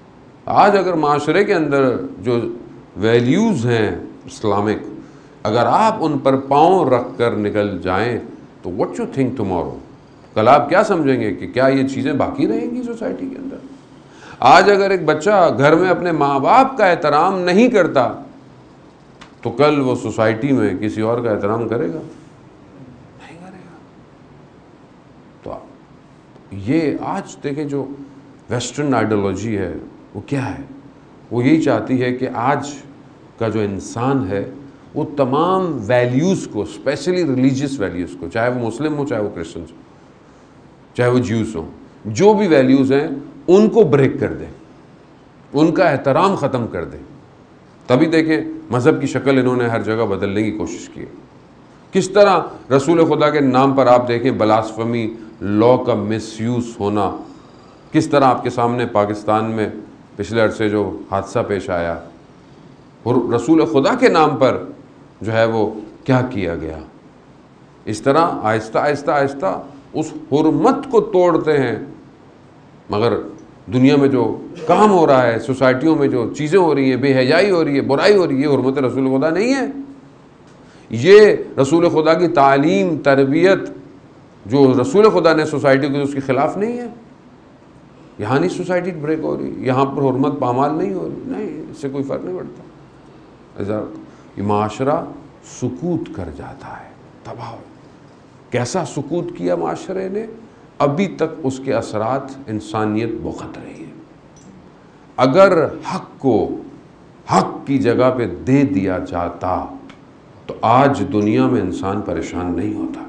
آج اگر معاشرے کے اندر جو ویلیوز ہیں اسلامک، اگر آپ ان پر پاؤں رکھ کر نکل جائیں تو what you think tomorrow، کل آپ کیا سمجھیں گے کہ کیا یہ چیزیں باقی رہیں گی سوسائٹی کے اندر؟ آج اگر ایک بچہ گھر میں اپنے ماں باپ کا احترام نہیں کرتا تو کل وہ سوسائٹی میں کسی اور کا احترام کرے گا؟ نہیں کرے گا۔ تو یہ آج دیکھیں جو ویسٹرن آئیڈیالوجی ہے وہ کیا ہے؟ وہ یہی چاہتی ہے کہ آج کا جو انسان ہے وہ تمام ویلیوز کو، اسپیشلی ریلیجیس ویلیوز کو، چاہے وہ مسلم ہو، چاہے وہ کرسچنز ہو، چاہے وہ جیوز ہوں، جو بھی ویلیوز ہیں ان کو بریک کر دے، ان کا احترام ختم کر دے۔ تبھی دیکھیں مذہب کی شکل انہوں نے ہر جگہ بدلنے کی کوشش کی۔ کس طرح رسول خدا کے نام پر آپ دیکھیں بلاسفمی لا کا مس یوز ہونا، کس طرح آپ کے سامنے پاکستان میں پچھلے عرصے جو حادثہ پیش آیا، اور رسول خدا کے نام پر جو ہے وہ کیا کیا گیا۔ اس طرح آہستہ آہستہ آہستہ اس حرمت کو توڑتے ہیں، مگر دنیا میں جو کام ہو رہا ہے، سوسائٹیوں میں جو چیزیں ہو رہی ہیں، بے حیائی ہو رہی ہے، برائی ہو رہی ہے، یہ حرمت رسول خدا نہیں ہے۔ یہ رسول خدا کی تعلیم، تربیت جو رسول خدا نے سوسائٹی کو اس کے خلاف نہیں ہے۔ یہاں نہیں سوسائٹی بریک ہو رہی، یہاں پر حرمت پامال نہیں ہو رہی، نہیں، اس سے کوئی فرق نہیں پڑتا۔ یہ معاشرہ سکوت کر جاتا ہے، تباہ۔ کیسا سکوت کیا معاشرے نے؟ ابھی تک اس کے اثرات انسانیت بھگت رہی ہے۔ اگر حق کو حق کی جگہ پہ دے دیا جاتا تو آج دنیا میں انسان پریشان نہیں ہوتا۔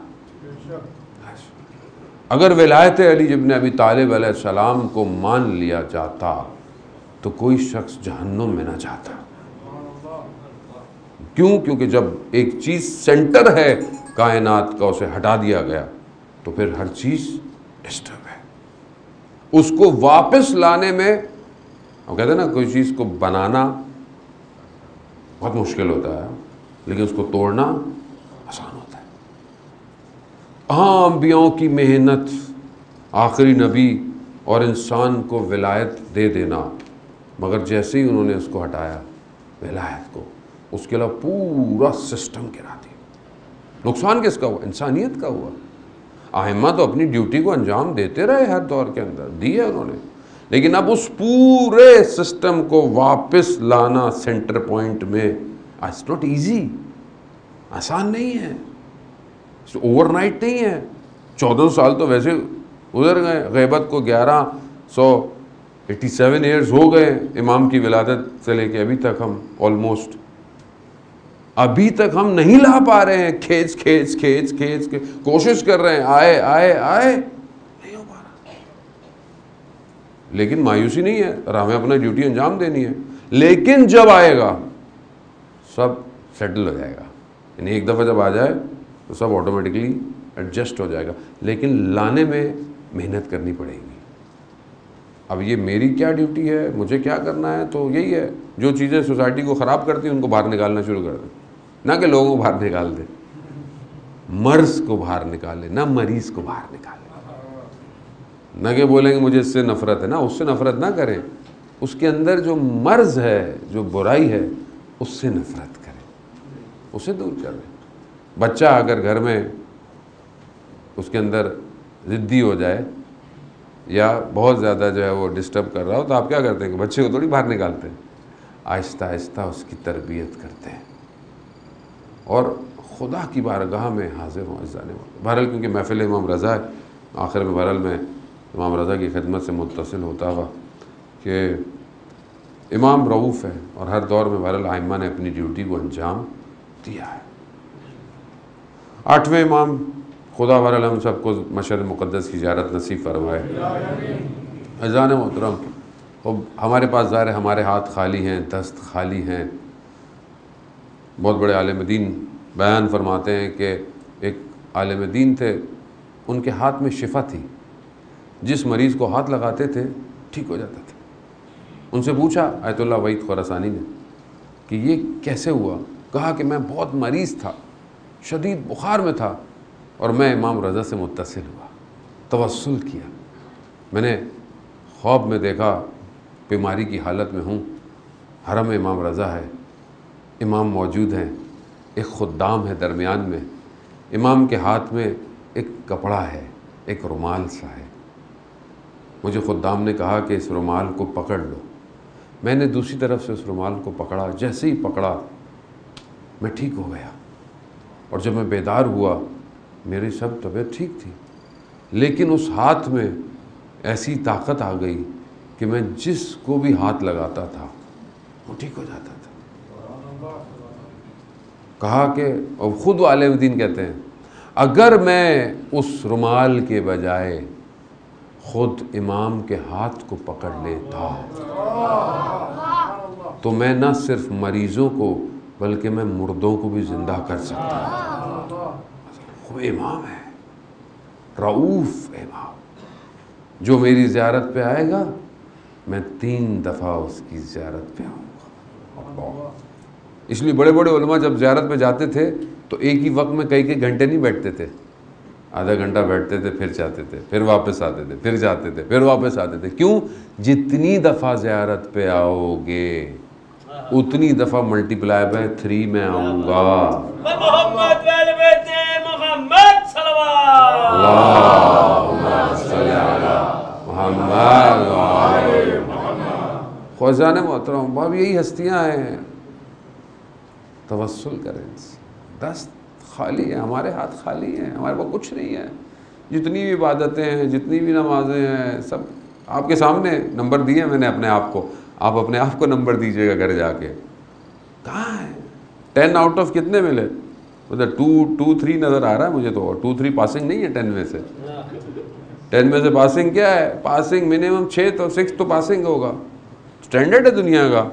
اگر ولایت علی ابن ابی طالب علیہ السلام کو مان لیا جاتا تو کوئی شخص جہنم میں نہ جاتا۔ کیوں؟ کیونکہ جب ایک چیز سینٹر ہے کائنات کا، اسے ہٹا دیا گیا تو پھر ہر چیز ڈسٹرب ہے۔ اس کو واپس لانے میں، ہم کہتے ہیں نا کوئی چیز کو بنانا بہت مشکل ہوتا ہے لیکن اس کو توڑنا آسان ہوتا ہے۔ ہاں، انبیاءوں کی محنت، آخری نبی اور انسان کو ولایت دے دینا، مگر جیسے ہی انہوں نے اس کو ہٹایا ولایت کو، اس کے علاوہ پورا سسٹم گرا دیا۔ نقصان کس کا ہوا؟ انسانیت کا ہوا۔ ائمہ تو اپنی ڈیوٹی کو انجام دیتے رہے، ہر دور کے اندر دی ہے انہوں نے، لیکن اب اس پورے سسٹم کو واپس لانا سینٹر پوائنٹ میں اٹس ناٹ ایزی، آسان نہیں ہے، اوور نائٹ نہیں ہے۔ 14 سال تو ویسے گزر گئے، غیبت کو 1187 ایئرز ہو گئے امام کی ولادت سے لے کے ابھی تک ہم آلموسٹ، ابھی تک ہم نہیں لا پا رہے ہیں، کھینچ کوشش کر رہے ہیں، آئے نہیں ہو پا رہا۔ لیکن مایوسی نہیں ہے، اور ہمیں اپنا ڈیوٹی انجام دینی ہے، لیکن جب آئے گا سب سیٹل ہو جائے گا، یعنی ایک دفعہ جب آ جائے تو سب آٹومیٹکلی ایڈجسٹ ہو جائے گا، لیکن لانے میں محنت کرنی پڑے گی۔ اب یہ میری کیا ڈیوٹی ہے، مجھے کیا کرنا ہے؟ تو یہی ہے، جو چیزیں سوسائٹی کو خراب کرتی ہیں ان کو باہر نکالنا شروع کر دیں، نہ کہ لوگوں کو باہر نکال دیں، مرض کو باہر نکالیں، نہ مریض کو باہر نکالیں۔ نہ کہ بولیں گے مجھے اس سے نفرت ہے، نا، اس سے نفرت نہ کریں، اس کے اندر جو مرض ہے، جو برائی ہے، اس سے نفرت کریں، اسے دور کریں۔ بچہ اگر گھر میں اس کے اندر ضدی ہو جائے یا بہت زیادہ جو ہے وہ ڈسٹرب کر رہا ہو تو آپ کیا کرتے ہیں کہ بچے کو تھوڑی باہر نکالتے ہیں، آہستہ آہستہ اس کی تربیت کرتے ہیں اور خدا کی بارگاہ میں حاضر ہوں عزیزان۔ بہرحال کیونکہ محفل امام رضا ہے، آخر میں بہرحال میں امام رضا کی خدمت سے متصل ہوتا ہوا کہ امام رؤوف ہے اور ہر دور میں بہرحال ائمہ نے اپنی ڈیوٹی کو انجام دیا ہے۔ 8ویں امام، خدا بہرحال ہم سب کو مشہد مقدس کی زیارت نصیب فرمائے۔ عزیزان محترم، اب ہمارے پاس ظاہر ہے ہمارے ہاتھ خالی ہیں، دست خالی ہیں۔ بہت بڑے عالم دین بیان فرماتے ہیں کہ ایک عالم دین تھے، ان کے ہاتھ میں شفا تھی، جس مریض کو ہاتھ لگاتے تھے ٹھیک ہو جاتا تھا۔ ان سے پوچھا آیت اللہ وحید خراسانی نے کہ یہ کیسے ہوا؟ کہا کہ میں بہت مریض تھا، شدید بخار میں تھا، اور میں امام رضا سے متصل ہوا، توسل کیا، میں نے خواب میں دیکھا بیماری کی حالت میں ہوں، حرم امام رضا ہے، امام موجود ہیں، ایک خدام ہے درمیان میں، امام کے ہاتھ میں ایک کپڑا ہے، ایک رومال سا ہے۔ مجھے خدام نے کہا کہ اس رومال کو پکڑ لو۔ میں نے دوسری طرف سے اس رومال کو پکڑا، جیسے ہی پکڑا میں ٹھیک ہو گیا، اور جب میں بیدار ہوا میری سب طبیعت ٹھیک تھی، لیکن اس ہاتھ میں ایسی طاقت آ گئی کہ میں جس کو بھی ہاتھ لگاتا تھا وہ ٹھیک ہو جاتا تھا۔ کہا کہ اور خود عالم دین کہتے ہیں اگر میں اس رومال کے بجائے خود امام کے ہاتھ کو پکڑ لیتا تو میں نہ صرف مریضوں کو بلکہ میں مردوں کو بھی زندہ کر سکتا۔ وہ امام ہے، رؤوف امام، جو میری زیارت پہ آئے گا میں 3 دفعہ اس کی زیارت پہ آؤں گا۔ اس لیے بڑے بڑے علماء جب زیارت پہ جاتے تھے تو ایک ہی وقت میں کئی گھنٹے نہیں بیٹھتے تھے، آدھا گھنٹہ بیٹھتے تھے، پھر جاتے تھے، پھر واپس آتے تھے، پھر جاتے تھے، پھر واپس آتے تھے۔ کیوں؟ جتنی دفعہ زیارت پہ آؤ گے اتنی دفعہ ملٹی پلائی بائی 3 میں آؤں گا۔ محمد وال بیت محمد صلوات اللہم صلی علی محمد وآل محمد۔ خواجان محترم، اب یہی ہستیاں ہیں، توسل کریں، دست خالی ہے، ہمارے ہاتھ خالی ہیں، ہمارے پاس کچھ نہیں ہے۔ جتنی بھی عبادتیں ہیں، جتنی بھی نمازیں ہیں، سب آپ کے سامنے نمبر دیے میں نے اپنے آپ کو، آپ اپنے آپ کو نمبر دیجئے گا گھر جا کے۔ کہاں ہے 10 آؤٹ آف کتنے ملے؟ مطلب 2 3 نظر آ رہا ہے مجھے تو، اور 2 3 پاسنگ نہیں ہے 10 میں سے۔ 10 میں سے پاسنگ کیا ہے؟ پاسنگ منیمم 6 تو 6 تو پاسنگ ہوگا، سٹینڈرڈ ہے دنیا کا۔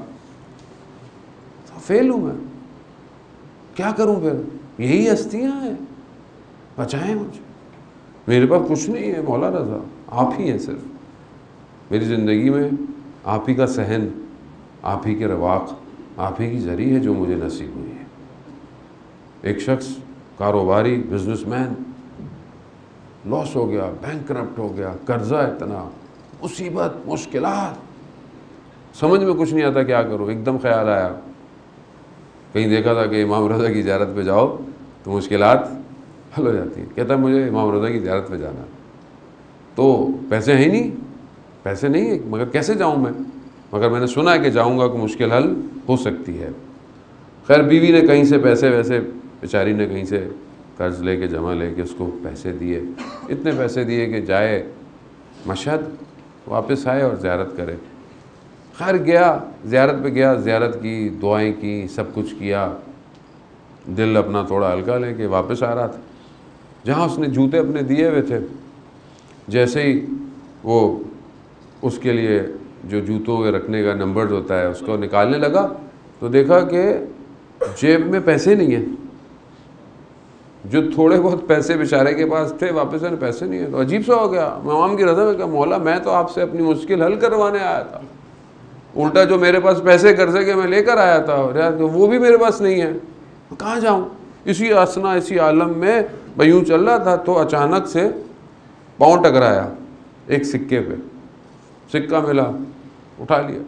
فیل ہوں میں، کیا کروں پھر؟ یہی ہستیاں ہیں، بچائیں مجھے، میرے پاس کچھ نہیں ہے مولا رضا، آپ ہی ہیں صرف میری زندگی میں، آپ ہی کا صحن، آپ ہی کے رواق، آپ ہی کی ذریعہ ہے جو مجھے نصیب ہوئی ہے۔ ایک شخص کاروباری بزنس مین لاس ہو گیا، بینک کرپٹ ہو گیا، قرضہ اتنا، مصیبت، مشکلات، سمجھ میں کچھ نہیں آتا کیا کروں۔ ایک دم خیال آیا، کہیں دیکھا تھا کہ امام رضا کی زیارت پہ جاؤ تو مشکلات حل ہو جاتی ہیں۔ کہتا مجھے امام رضا کی زیارت پہ جانا، تو پیسے ہیں نہیں، پیسے نہیں ہیں، مگر کیسے جاؤں میں؟ مگر میں نے سنا ہے کہ جاؤں گا کہ مشکل حل ہو سکتی ہے۔ خیر بیوی نے کہیں سے پیسے ویسے، بیچاری نے کہیں سے قرض لے کے جمع لے کے اس کو پیسے دیے، اتنے پیسے دیے کہ جائے مشہد، واپس آئے اور زیارت کرے۔ خیر گیا، زیارت پہ گیا، زیارت کی، دعائیں کی، سب کچھ کیا، دل اپنا تھوڑا ہلکا لے کے واپس آ رہا تھا۔ جہاں اس نے جوتے اپنے دیے ہوئے تھے، جیسے ہی وہ اس کے لیے جو جوتوں کے رکھنے کا نمبر ہوتا ہے اس کو نکالنے لگا تو دیکھا کہ جیب میں پیسے نہیں ہیں، جو تھوڑے بہت پیسے بیچارے کے پاس تھے واپس آنے پیسے نہیں ہیں۔ تو عجیب سا ہو گیا، امام کی رضا میں کہا مولا میں تو آپ سے اپنی مشکل حل کروانے آیا تھا، الٹا جو میرے پاس پیسے قرضے کے میں لے کر آیا تھا وہ بھی میرے پاس نہیں ہے، کہاں جاؤں؟ اسی اسنا، اسی عالم میں میں یوں چل رہا تھا تو اچانک سے پاؤں ٹکرایا ایک سکے پہ، سکہ ملا، اٹھا لیا،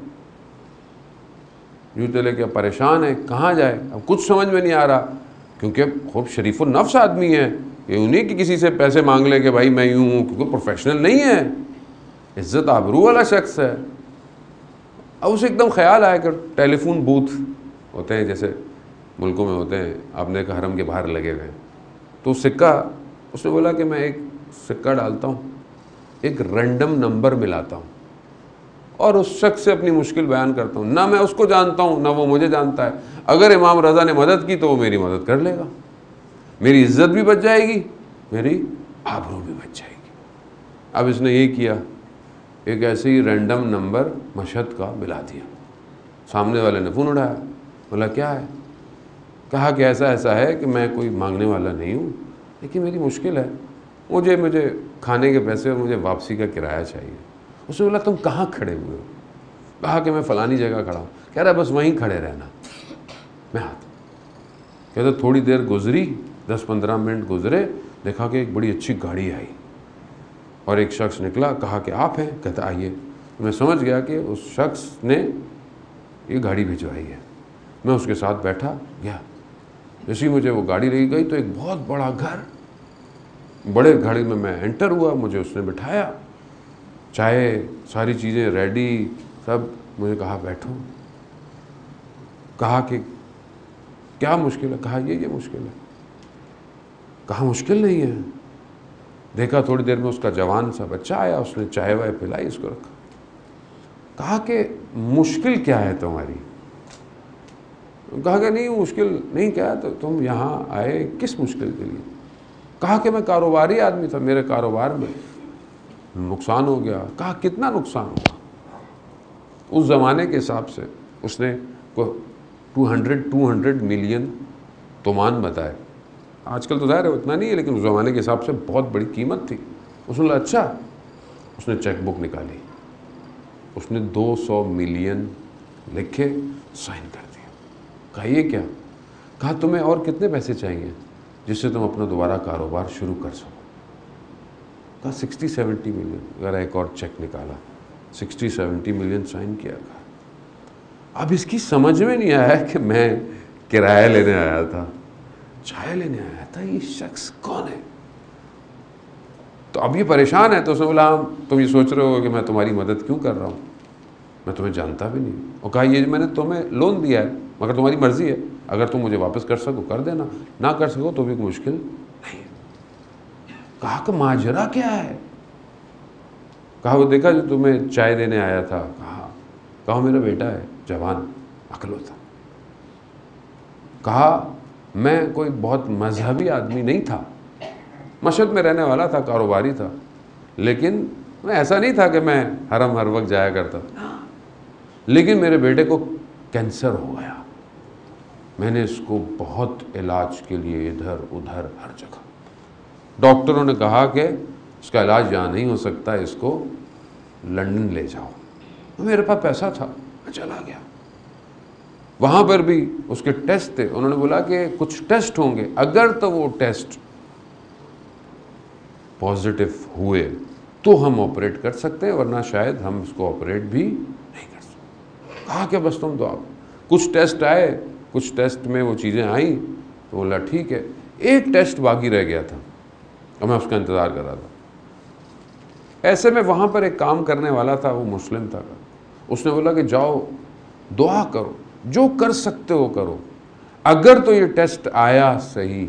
یوں چلے کہ پریشان ہے کہاں جائے، اب کچھ سمجھ میں نہیں آ رہا، کیونکہ خوب شریف النفس آدمی ہے، یہ انہیں کہ کسی سے پیسے مانگ لے کہ بھائی میں یوں ہوں، کیونکہ پروفیشنل نہیں ہے، عزت آبرو والا شخص ہے۔ اب اسے ایک دم خیال آیا کہ ٹیلی فون بوتھ ہوتے ہیں جیسے ملکوں میں ہوتے ہیں، آپ نے کہا حرم کے باہر لگے ہوئے ہیں، تو سکہ، اس نے بولا کہ میں ایک سکہ ڈالتا ہوں، ایک رینڈم نمبر ملاتا ہوں اور اس شخص سے اپنی مشکل بیان کرتا ہوں، نہ میں اس کو جانتا ہوں نہ وہ مجھے جانتا ہے، اگر امام رضا نے مدد کی تو وہ میری مدد کر لے گا، میری عزت بھی بچ جائے گی، میری آبرو بھی بچ جائے گی۔ اب اس نے یہ کیا، ایک ایسے ہی رینڈم نمبر مشہد کا ملا دیا، سامنے والے نے فون اٹھایا، بولا کیا ہے؟ کہا کہ ایسا ایسا ہے کہ میں کوئی مانگنے والا نہیں ہوں لیکن میری مشکل ہے، مجھے کھانے کے پیسے اور مجھے واپسی کا کرایہ چاہیے۔ اس نے بولا تم کہاں کھڑے ہوئے ہو؟ کہا کہ میں فلانی جگہ کھڑا ہوں۔ کہہ رہا بس وہیں کھڑے رہنا، میں آتا ہوں۔ کہتا تھوڑی دیر گزری، 10-15 منٹ گزرے، دیکھا کہ ایک بڑی اچھی گاڑی آئی اور ایک شخص نکلا، کہا کہ آپ ہیں؟ کہتا آئیے، میں سمجھ گیا کہ اس شخص نے یہ گاڑی بھجوائی ہے. میں اس کے ساتھ بیٹھا گیا. جیسے ہی مجھے وہ گاڑی لے گئی تو ایک بہت بڑا گھر، بڑے گھر میں انٹر ہوا. مجھے اس نے بٹھایا، چائے ساری چیزیں ریڈی سب. مجھے کہا بیٹھو. کہا کہ کیا مشکل ہے؟ کہا یہ مشکل ہے. کہا مشکل نہیں ہے. دیکھا تھوڑی دیر میں اس کا جوان سا بچہ آیا، اس نے چائے وائے پلائی، اس کو رکھا. کہا کہ مشکل کیا ہے تمہاری؟ کہا کہ نہیں مشکل نہیں کیا ہے، تو تم یہاں آئے کس مشکل کے لیے؟ کہا کہ میں کاروباری آدمی تھا، میرے کاروبار میں نقصان ہو گیا. کہا کتنا نقصان ہوا؟ اس زمانے کے حساب سے اس نے 200 ملین تومان بتائے. آج کل تو ظاہر ہے اتنا نہیں ہے، لیکن اس زمانے کے حساب سے بہت بڑی قیمت تھی. اس نے بولا اچھا. اس نے چیک بک نکالی، اس نے 200 ملین لکھے، سائن کر دیا. کہا یہ کیا؟ کہا تمہیں اور کتنے پیسے چاہیے جس سے تم اپنا دوبارہ کاروبار شروع کر سکو؟ کہا 60-70 ملین. اگر ایک اور چیک نکالا، 60-70 ملین سائن کیا. کہا اب اس کی سمجھ میں نہیں آیا کہ میں کرایہ لینے آیا تھا، چائے لینے آیا تھا، یہ شخص کون ہے؟ تو اب یہ پریشان ہے. تو اس نے بولا تم یہ سوچ رہے ہو کہ میں تمہاری مدد کیوں کر رہا ہوں؟ میں تمہیں جانتا بھی نہیں. اور کہا یہ میں نے تمہیں لون دیا ہے، مگر تمہاری مرضی ہے، اگر تم مجھے واپس کر سکو کر دینا، نہ کر سکو تو بھی کوئی مشکل نہیں. کہا کہ ماجرا کیا ہے؟ کہا وہ دیکھا جو تمہیں چائے دینے آیا تھا. کہا میرا بیٹا ہے، جوان عقل ہوتا. کہا میں کوئی بہت مذہبی آدمی نہیں تھا، مشہد میں رہنے والا تھا، کاروباری تھا، لیکن میں ایسا نہیں تھا کہ میں حرم ہر وقت جایا کرتا تھا. لیکن میرے بیٹے کو کینسر ہو گیا. میں نے اس کو بہت علاج کے لیے ادھر ادھر ہر جگہ، ڈاکٹروں نے کہا کہ اس کا علاج یہاں نہیں ہو سکتا، اس کو لندن لے جاؤ. میرے پاس پیسہ تھا، میں چلا گیا. وہاں پر بھی اس کے ٹیسٹ تھے. انہوں نے بولا کہ کچھ ٹیسٹ ہوں گے، اگر تو وہ ٹیسٹ پازیٹیو ہوئے تو ہم آپریٹ کر سکتے ہیں، ورنہ شاید ہم اس کو آپریٹ بھی نہیں کر سکتے. کہا کہ بس تم دعا. کچھ ٹیسٹ آئے، کچھ ٹیسٹ میں وہ چیزیں آئیں تو بولا ٹھیک ہے. ایک ٹیسٹ باقی رہ گیا تھا اور میں اس کا انتظار کر رہا تھا. ایسے میں وہاں پر ایک کام کرنے والا تھا، وہ مسلم تھا. اس نے بولا کہ جاؤ دعا کرو، جو کر سکتے ہو کرو، اگر تو یہ ٹیسٹ آیا صحیح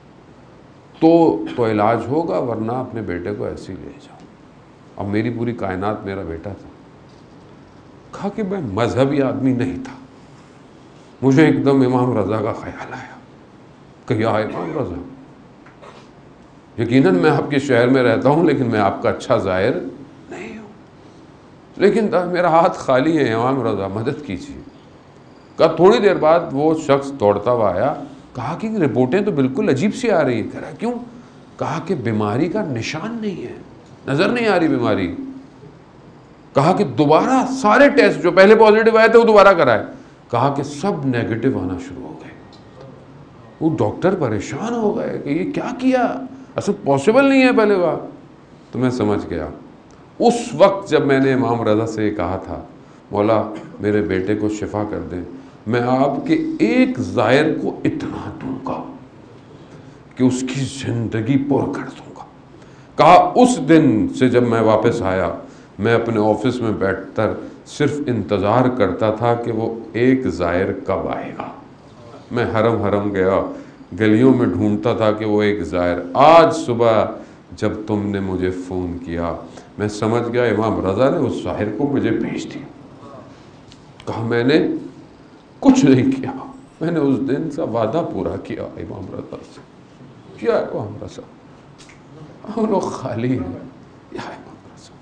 تو علاج ہوگا، ورنہ اپنے بیٹے کو ایسے ہی لے جاؤ. اب میری پوری کائنات میرا بیٹا تھا. کہا کہ میں مذہبی آدمی نہیں تھا. مجھے ایک دم امام رضا کا خیال آیا کہ یا امام رضا، یقیناً میں آپ کے شہر میں رہتا ہوں لیکن میں آپ کا اچھا ظاہر نہیں ہوں، لیکن میرا ہاتھ خالی ہے امام رضا، مدد کیجیے. کہا تھوڑی دیر بعد وہ شخص دوڑتا ہوا آیا. کہا کہ رپورٹیں تو بالکل عجیب سی آ رہی ہیں. کہہ رہا کیوں؟ کہا کہ بیماری کا نشان نہیں ہے، نظر نہیں آ رہی بیماری. کہا کہ دوبارہ سارے ٹیسٹ جو پہلے پازیٹیو آئے تھے وہ دوبارہ کرائے. کہا کہ سب نیگیٹو آنا شروع ہو گئے. وہ ڈاکٹر پریشان ہو گئے کہ یہ کیا کیا، اصل پاسبل نہیں ہے پہلے بات. تو میں سمجھ گیا اس وقت جب میں نے امام رضا سے یہ کہا تھا مولا میرے بیٹے کو شفا کر دیں، میں آپ کے ایک زائر کو اتنا دوں گا کہ اس کی زندگی پر کر دوں گا. کہا اس دن سے جب میں واپس آیا میں اپنے آفس میں بیٹھ کر صرف انتظار کرتا تھا کہ وہ ایک زائر کب آئے گا. میں حرم گیا، گلیوں میں ڈھونڈتا تھا کہ وہ ایک زائر. آج صبح جب تم نے مجھے فون کیا میں سمجھ گیا امام رضا نے اس زائر کو مجھے بھیج دیا. کہا میں نے کچھ نہیں کیا، میں نے اس دن کا وعدہ پورا کیا امام رضا سے. کیا امام رضا، ہم لوگ خالی ہیں یا امام رضا،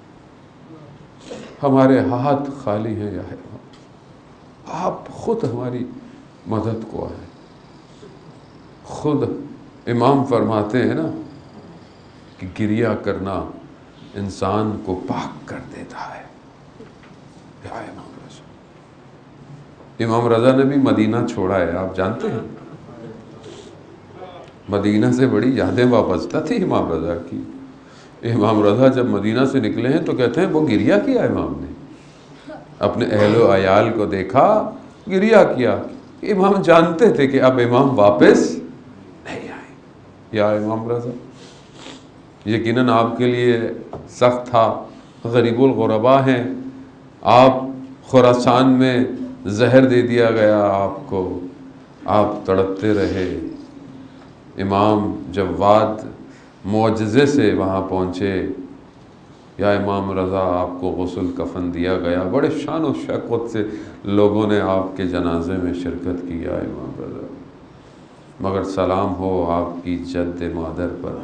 ہمارے ہاتھ خالی ہیں یا امام، آپ خود ہماری مدد کو آئے. خود امام فرماتے ہیں نا کہ گریہ کرنا انسان کو پاک کر دیتا ہے. یا امام رضا، امام رضا نے بھی مدینہ چھوڑا ہے، آپ جانتے ہیں. مدینہ سے بڑی یادیں وابستہ تھی امام رضا کی. امام رضا جب مدینہ سے نکلے ہیں تو کہتے ہیں وہ گریہ کیا امام نے، اپنے اہل و عیال کو دیکھا، گریہ کیا۔ امام جانتے تھے کہ اب امام واپس نہیں آئے۔ یا امام رضا، یقیناً آپ کے لیے سخت تھا، غریب الغربا ہیں آپ، خراسان میں زہر دے دیا گیا آپ کو، آپ تڑپتے رہے۔ امام جواد معجزے سے وہاں پہنچے، یا امام رضا آپ کو غسل کفن دیا گیا، بڑے شان و شوکت سے لوگوں نے آپ کے جنازے میں شرکت کی یا امام رضا، مگر سلام ہو آپ کی جد مادر پر،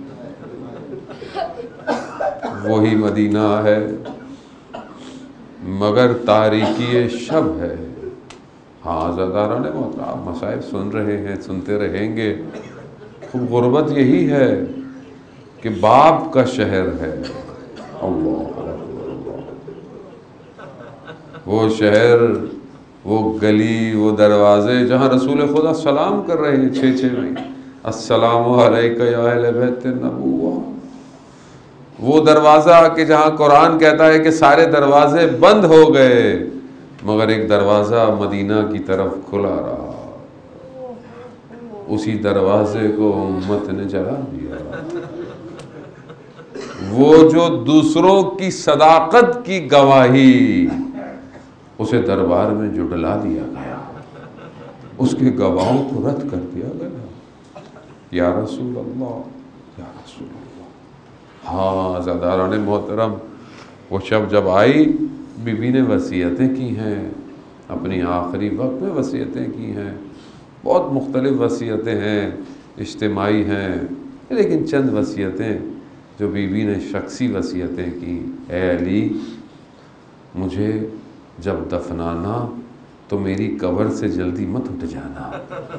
وہی مدینہ ہے مگر تاریکی شب ہے۔ ہاں عزاداران محترم، آپ مصائب سن رہے ہیں، سنتے رہیں گے۔ خوب غربت یہی ہے کہ باپ کا شہر ہے، اللہ وہ شہر، وہ گلی، وہ دروازے جہاں رسول خدا سلام کر رہے ہیں 6 مہینے، السلام علیکہ یا اہل بیت النبوہ، وہ دروازہ کہ جہاں قرآن کہتا ہے کہ سارے دروازے بند ہو گئے مگر ایک دروازہ مدینہ کی طرف کھلا رہا، اسی دروازے کو امت نے جلا دیا۔ وہ جو دوسروں کی صداقت کی گواہی اسے دربار میں جھٹلا دیا گیا، اس کے گواہوں کو رد کر دیا گیا۔ یا رسول اللہ، یا رسول اللہ۔ ہاں عزاداران محترم، وہ شب جب آئی، بی بی نے وصیتیں کی ہیں، اپنی آخری وقت میں وصیتیں کی ہیں، بہت مختلف وصیتیں ہیں، اجتماعی ہیں، لیکن چند وصیتیں جو بی بی نے شخصی وصیتیں کی۔ اے علی، مجھے جب دفنانا تو میری قبر سے جلدی مت اٹھ جانا،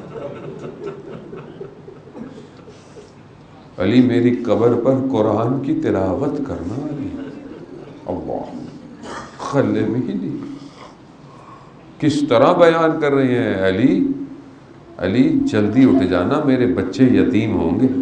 علی میری قبر پر قرآن کی تلاوت کرنا، علی اللہ خلے میں ہی نہیں۔ کس طرح بیان کر رہی ہیں، علی علی جلدی اٹھ جانا، میرے بچے یتیم ہوں گے،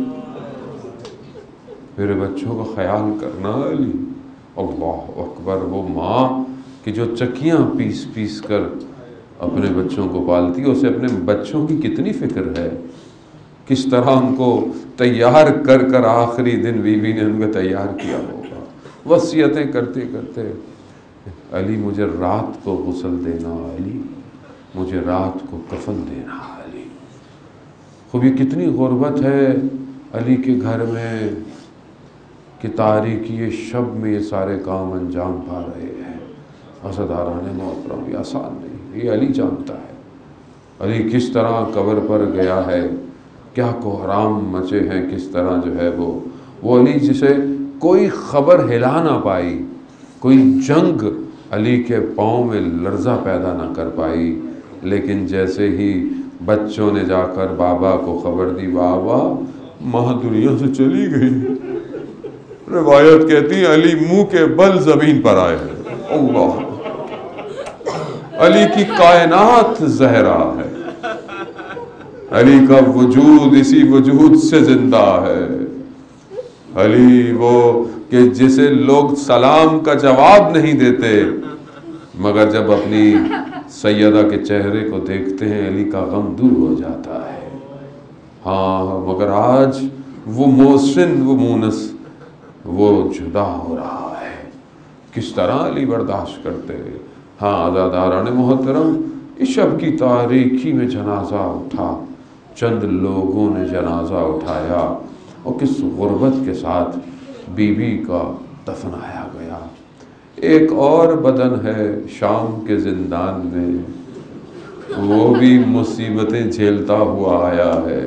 میرے بچوں کا خیال کرنا علی۔ اللہ اکبر، وہ ماں کہ جو چکیاں پیس پیس کر اپنے بچوں کو پالتی ہے، اسے اپنے بچوں کی کتنی فکر ہے، کس طرح ان کو تیار کر کر آخری دن بیوی نے ان کو تیار کیا ہوگا۔ وصیتیں کرتے کرتے، علی مجھے رات کو غسل دینا، علی مجھے رات کو کفن دینا، علی۔ خوب یہ کتنی غربت ہے علی کے گھر میں کہ تاریکی شب میں یہ سارے کام انجام پا رہے ہیں۔ عزاداران محترم، یہ آسان نہیں، یہ علی جانتا ہے۔ علی کس طرح قبر پر گیا ہے، کیا کوہرام مچے ہیں، کس طرح جو ہے وہ علی جسے کوئی خبر ہلا نہ پائی، کوئی جنگ علی کے پاؤں میں لرزہ پیدا نہ کر پائی، لیکن جیسے ہی بچوں نے جا کر بابا کو خبر دی، بابا ماں دنیا سے چلی گئی، روایت کہتی ہے علی منہ کے بل زمین پر آئے ہیں۔ اللہ، علی کی کائنات زہرا ہے، علی کا وجود اسی وجود سے زندہ ہے۔ علی وہ کہ جسے لوگ سلام کا جواب نہیں دیتے، مگر جب اپنی سیدہ کے چہرے کو دیکھتے ہیں علی کا غم دور ہو جاتا ہے۔ ہاں مگر آج وہ محسن، وہ مونس، وہ جدا ہو رہا ہے، کس طرح علی برداشت کرتے۔ ہاں عزاداران محترم، اس شب کی تاریکی میں جنازہ اٹھا، چند لوگوں نے جنازہ اٹھایا اور کس غربت کے ساتھ بی بی کا دفنایا گیا۔ ایک اور بدن ہے شام کے زندان میں، وہ بھی مصیبتیں جھیلتا ہوا آیا ہے۔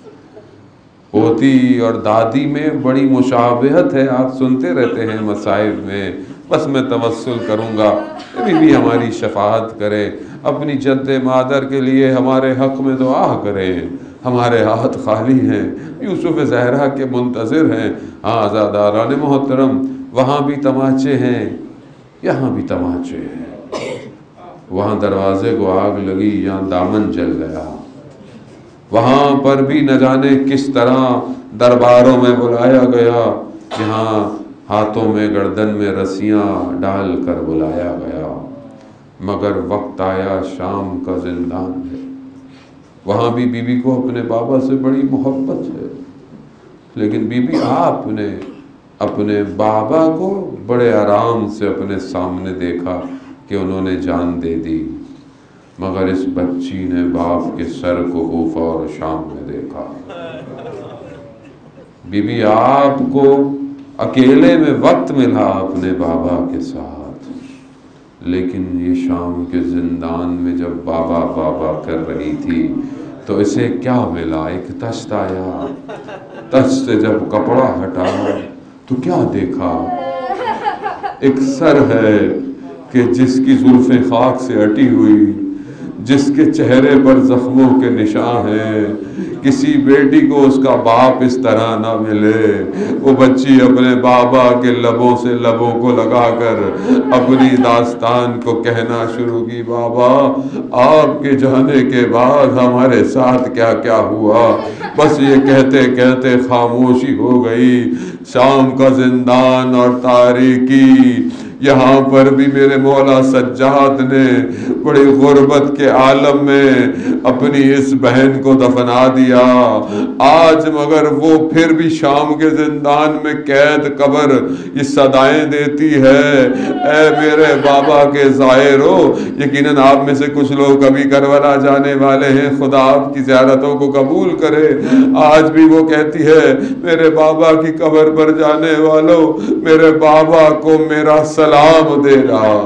پوتی اور دادی میں بڑی مشابہت ہے، آپ سنتے رہتے ہیں مصائب میں، بس میں توسل کروں گا بی بی ہماری شفاعت کرے، اپنی جد مادر کے لیے ہمارے حق میں دعا کرے، ہمارے ہاتھ خالی ہیں، یوسف زہرا کے منتظر ہیں۔ ہاں عزاداران محترم، وہاں بھی تماچے ہیں، یہاں بھی تماچے ہیں، وہاں دروازے کو آگ لگی، یہاں دامن جل گیا، وہاں پر بھی نہ جانے کس طرح درباروں میں بلایا گیا، یہاں ہاتھوں میں گردن میں رسیاں ڈال کر بلایا گیا، مگر وقت آیا شام کا زندان ہے۔ وہاں بھی بی بی کو اپنے بابا سے بڑی محبت ہے، لیکن بی بی آپ نے اپنے بابا کو بڑے آرام سے اپنے سامنے دیکھا کہ انہوں نے جان دے دی، مگر اس بچی نے باپ کے سر کو کوفہ اور شام میں دیکھا۔ بی بی آپ کو اکیلے میں وقت ملا اپنے بابا کے ساتھ، لیکن یہ شام کے زندان میں جب بابا بابا کر رہی تھی تو اسے کیا ملا؟ ایک تشت آیا، تشت سے جب کپڑا ہٹایا تو کیا دیکھا؟ ایک سر ہے کہ جس کی زلفیں خاک سے اٹی ہوئی، جس کے چہرے پر زخموں کے نشان ہیں۔ کسی بیٹی کو اس کا باپ اس طرح نہ ملے۔ وہ بچی اپنے بابا کے لبوں سے لبوں کو لگا کر اپنی داستان کو کہنا شروع کی، بابا آپ کے جانے کے بعد ہمارے ساتھ کیا کیا ہوا۔ بس یہ کہتے کہتے خاموشی ہو گئی۔ شام کا زندان اور تاریکی، یہاں پر بھی میرے مولا سجاد نے بڑی غربت کے عالم میں اپنی اس بہن کو دفنا دیا۔ آج مگر وہ پھر بھی شام کے زندان میں قید قبر یہ صدائیں دیتی ہے، اے میرے بابا کے زائرو۔ یقیناً آپ میں سے کچھ لوگ کبھی کربلا جانے والے ہیں، خدا آپ کی زیارتوں کو قبول کرے۔ آج بھی وہ کہتی ہے، میرے بابا کی قبر پر جانے والوں، میرے بابا کو میرا سلام دے رہا۔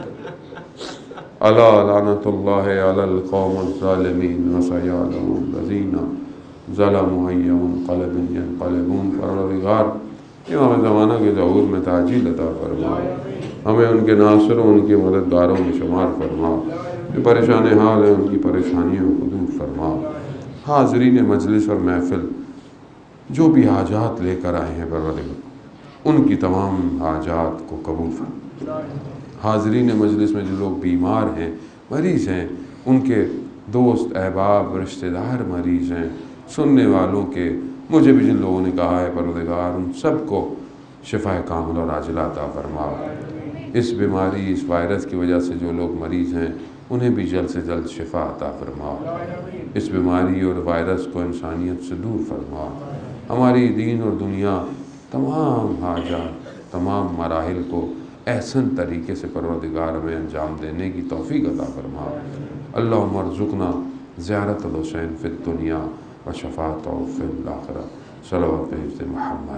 الا لعنت اللہ علی القوم الظالمین وسیعلم الذین ظلموا ای منقلب ینقلبون۔ پروردگار امام زمانہ کے ظہور میں تعجیل عطا فرما، ہمیں ان کے ناصروں ان کے مددگاروں میں شمار فرما، جو پریشان حال ہیں ان کی پریشانیوں کو دور فرما۔ حاضرین مجلس اور محفل جو بھی حاجات لے کر آئے ہیں پروردگار ان کی تمام حاجات کو قبول فرما۔ حاضرین مجلس میں جو لوگ بیمار ہیں، مریض ہیں، ان کے دوست احباب رشتہ دار مریض ہیں، سننے والوں کے، مجھے بھی جن لوگوں نے کہا ہے پروردگار ان سب کو شفا کامل اور عاجلہ عطا فرما۔ اس بیماری اس وائرس کی وجہ سے جو لوگ مریض ہیں انہیں بھی جلد سے جلد شفا عطا فرما۔ اس بیماری اور وائرس کو انسانیت سے دور فرما۔ ہماری دین اور دنیا تمام حاجات، تمام مراحل کو احسن طریقے سے پروردگار میں انجام دینے کی توفیق عطا فرما۔ اللہم ارزقنا زیارت الحسین فی الدنیا و شفاعتہ فی الآخرہ۔ صلوات محمد۔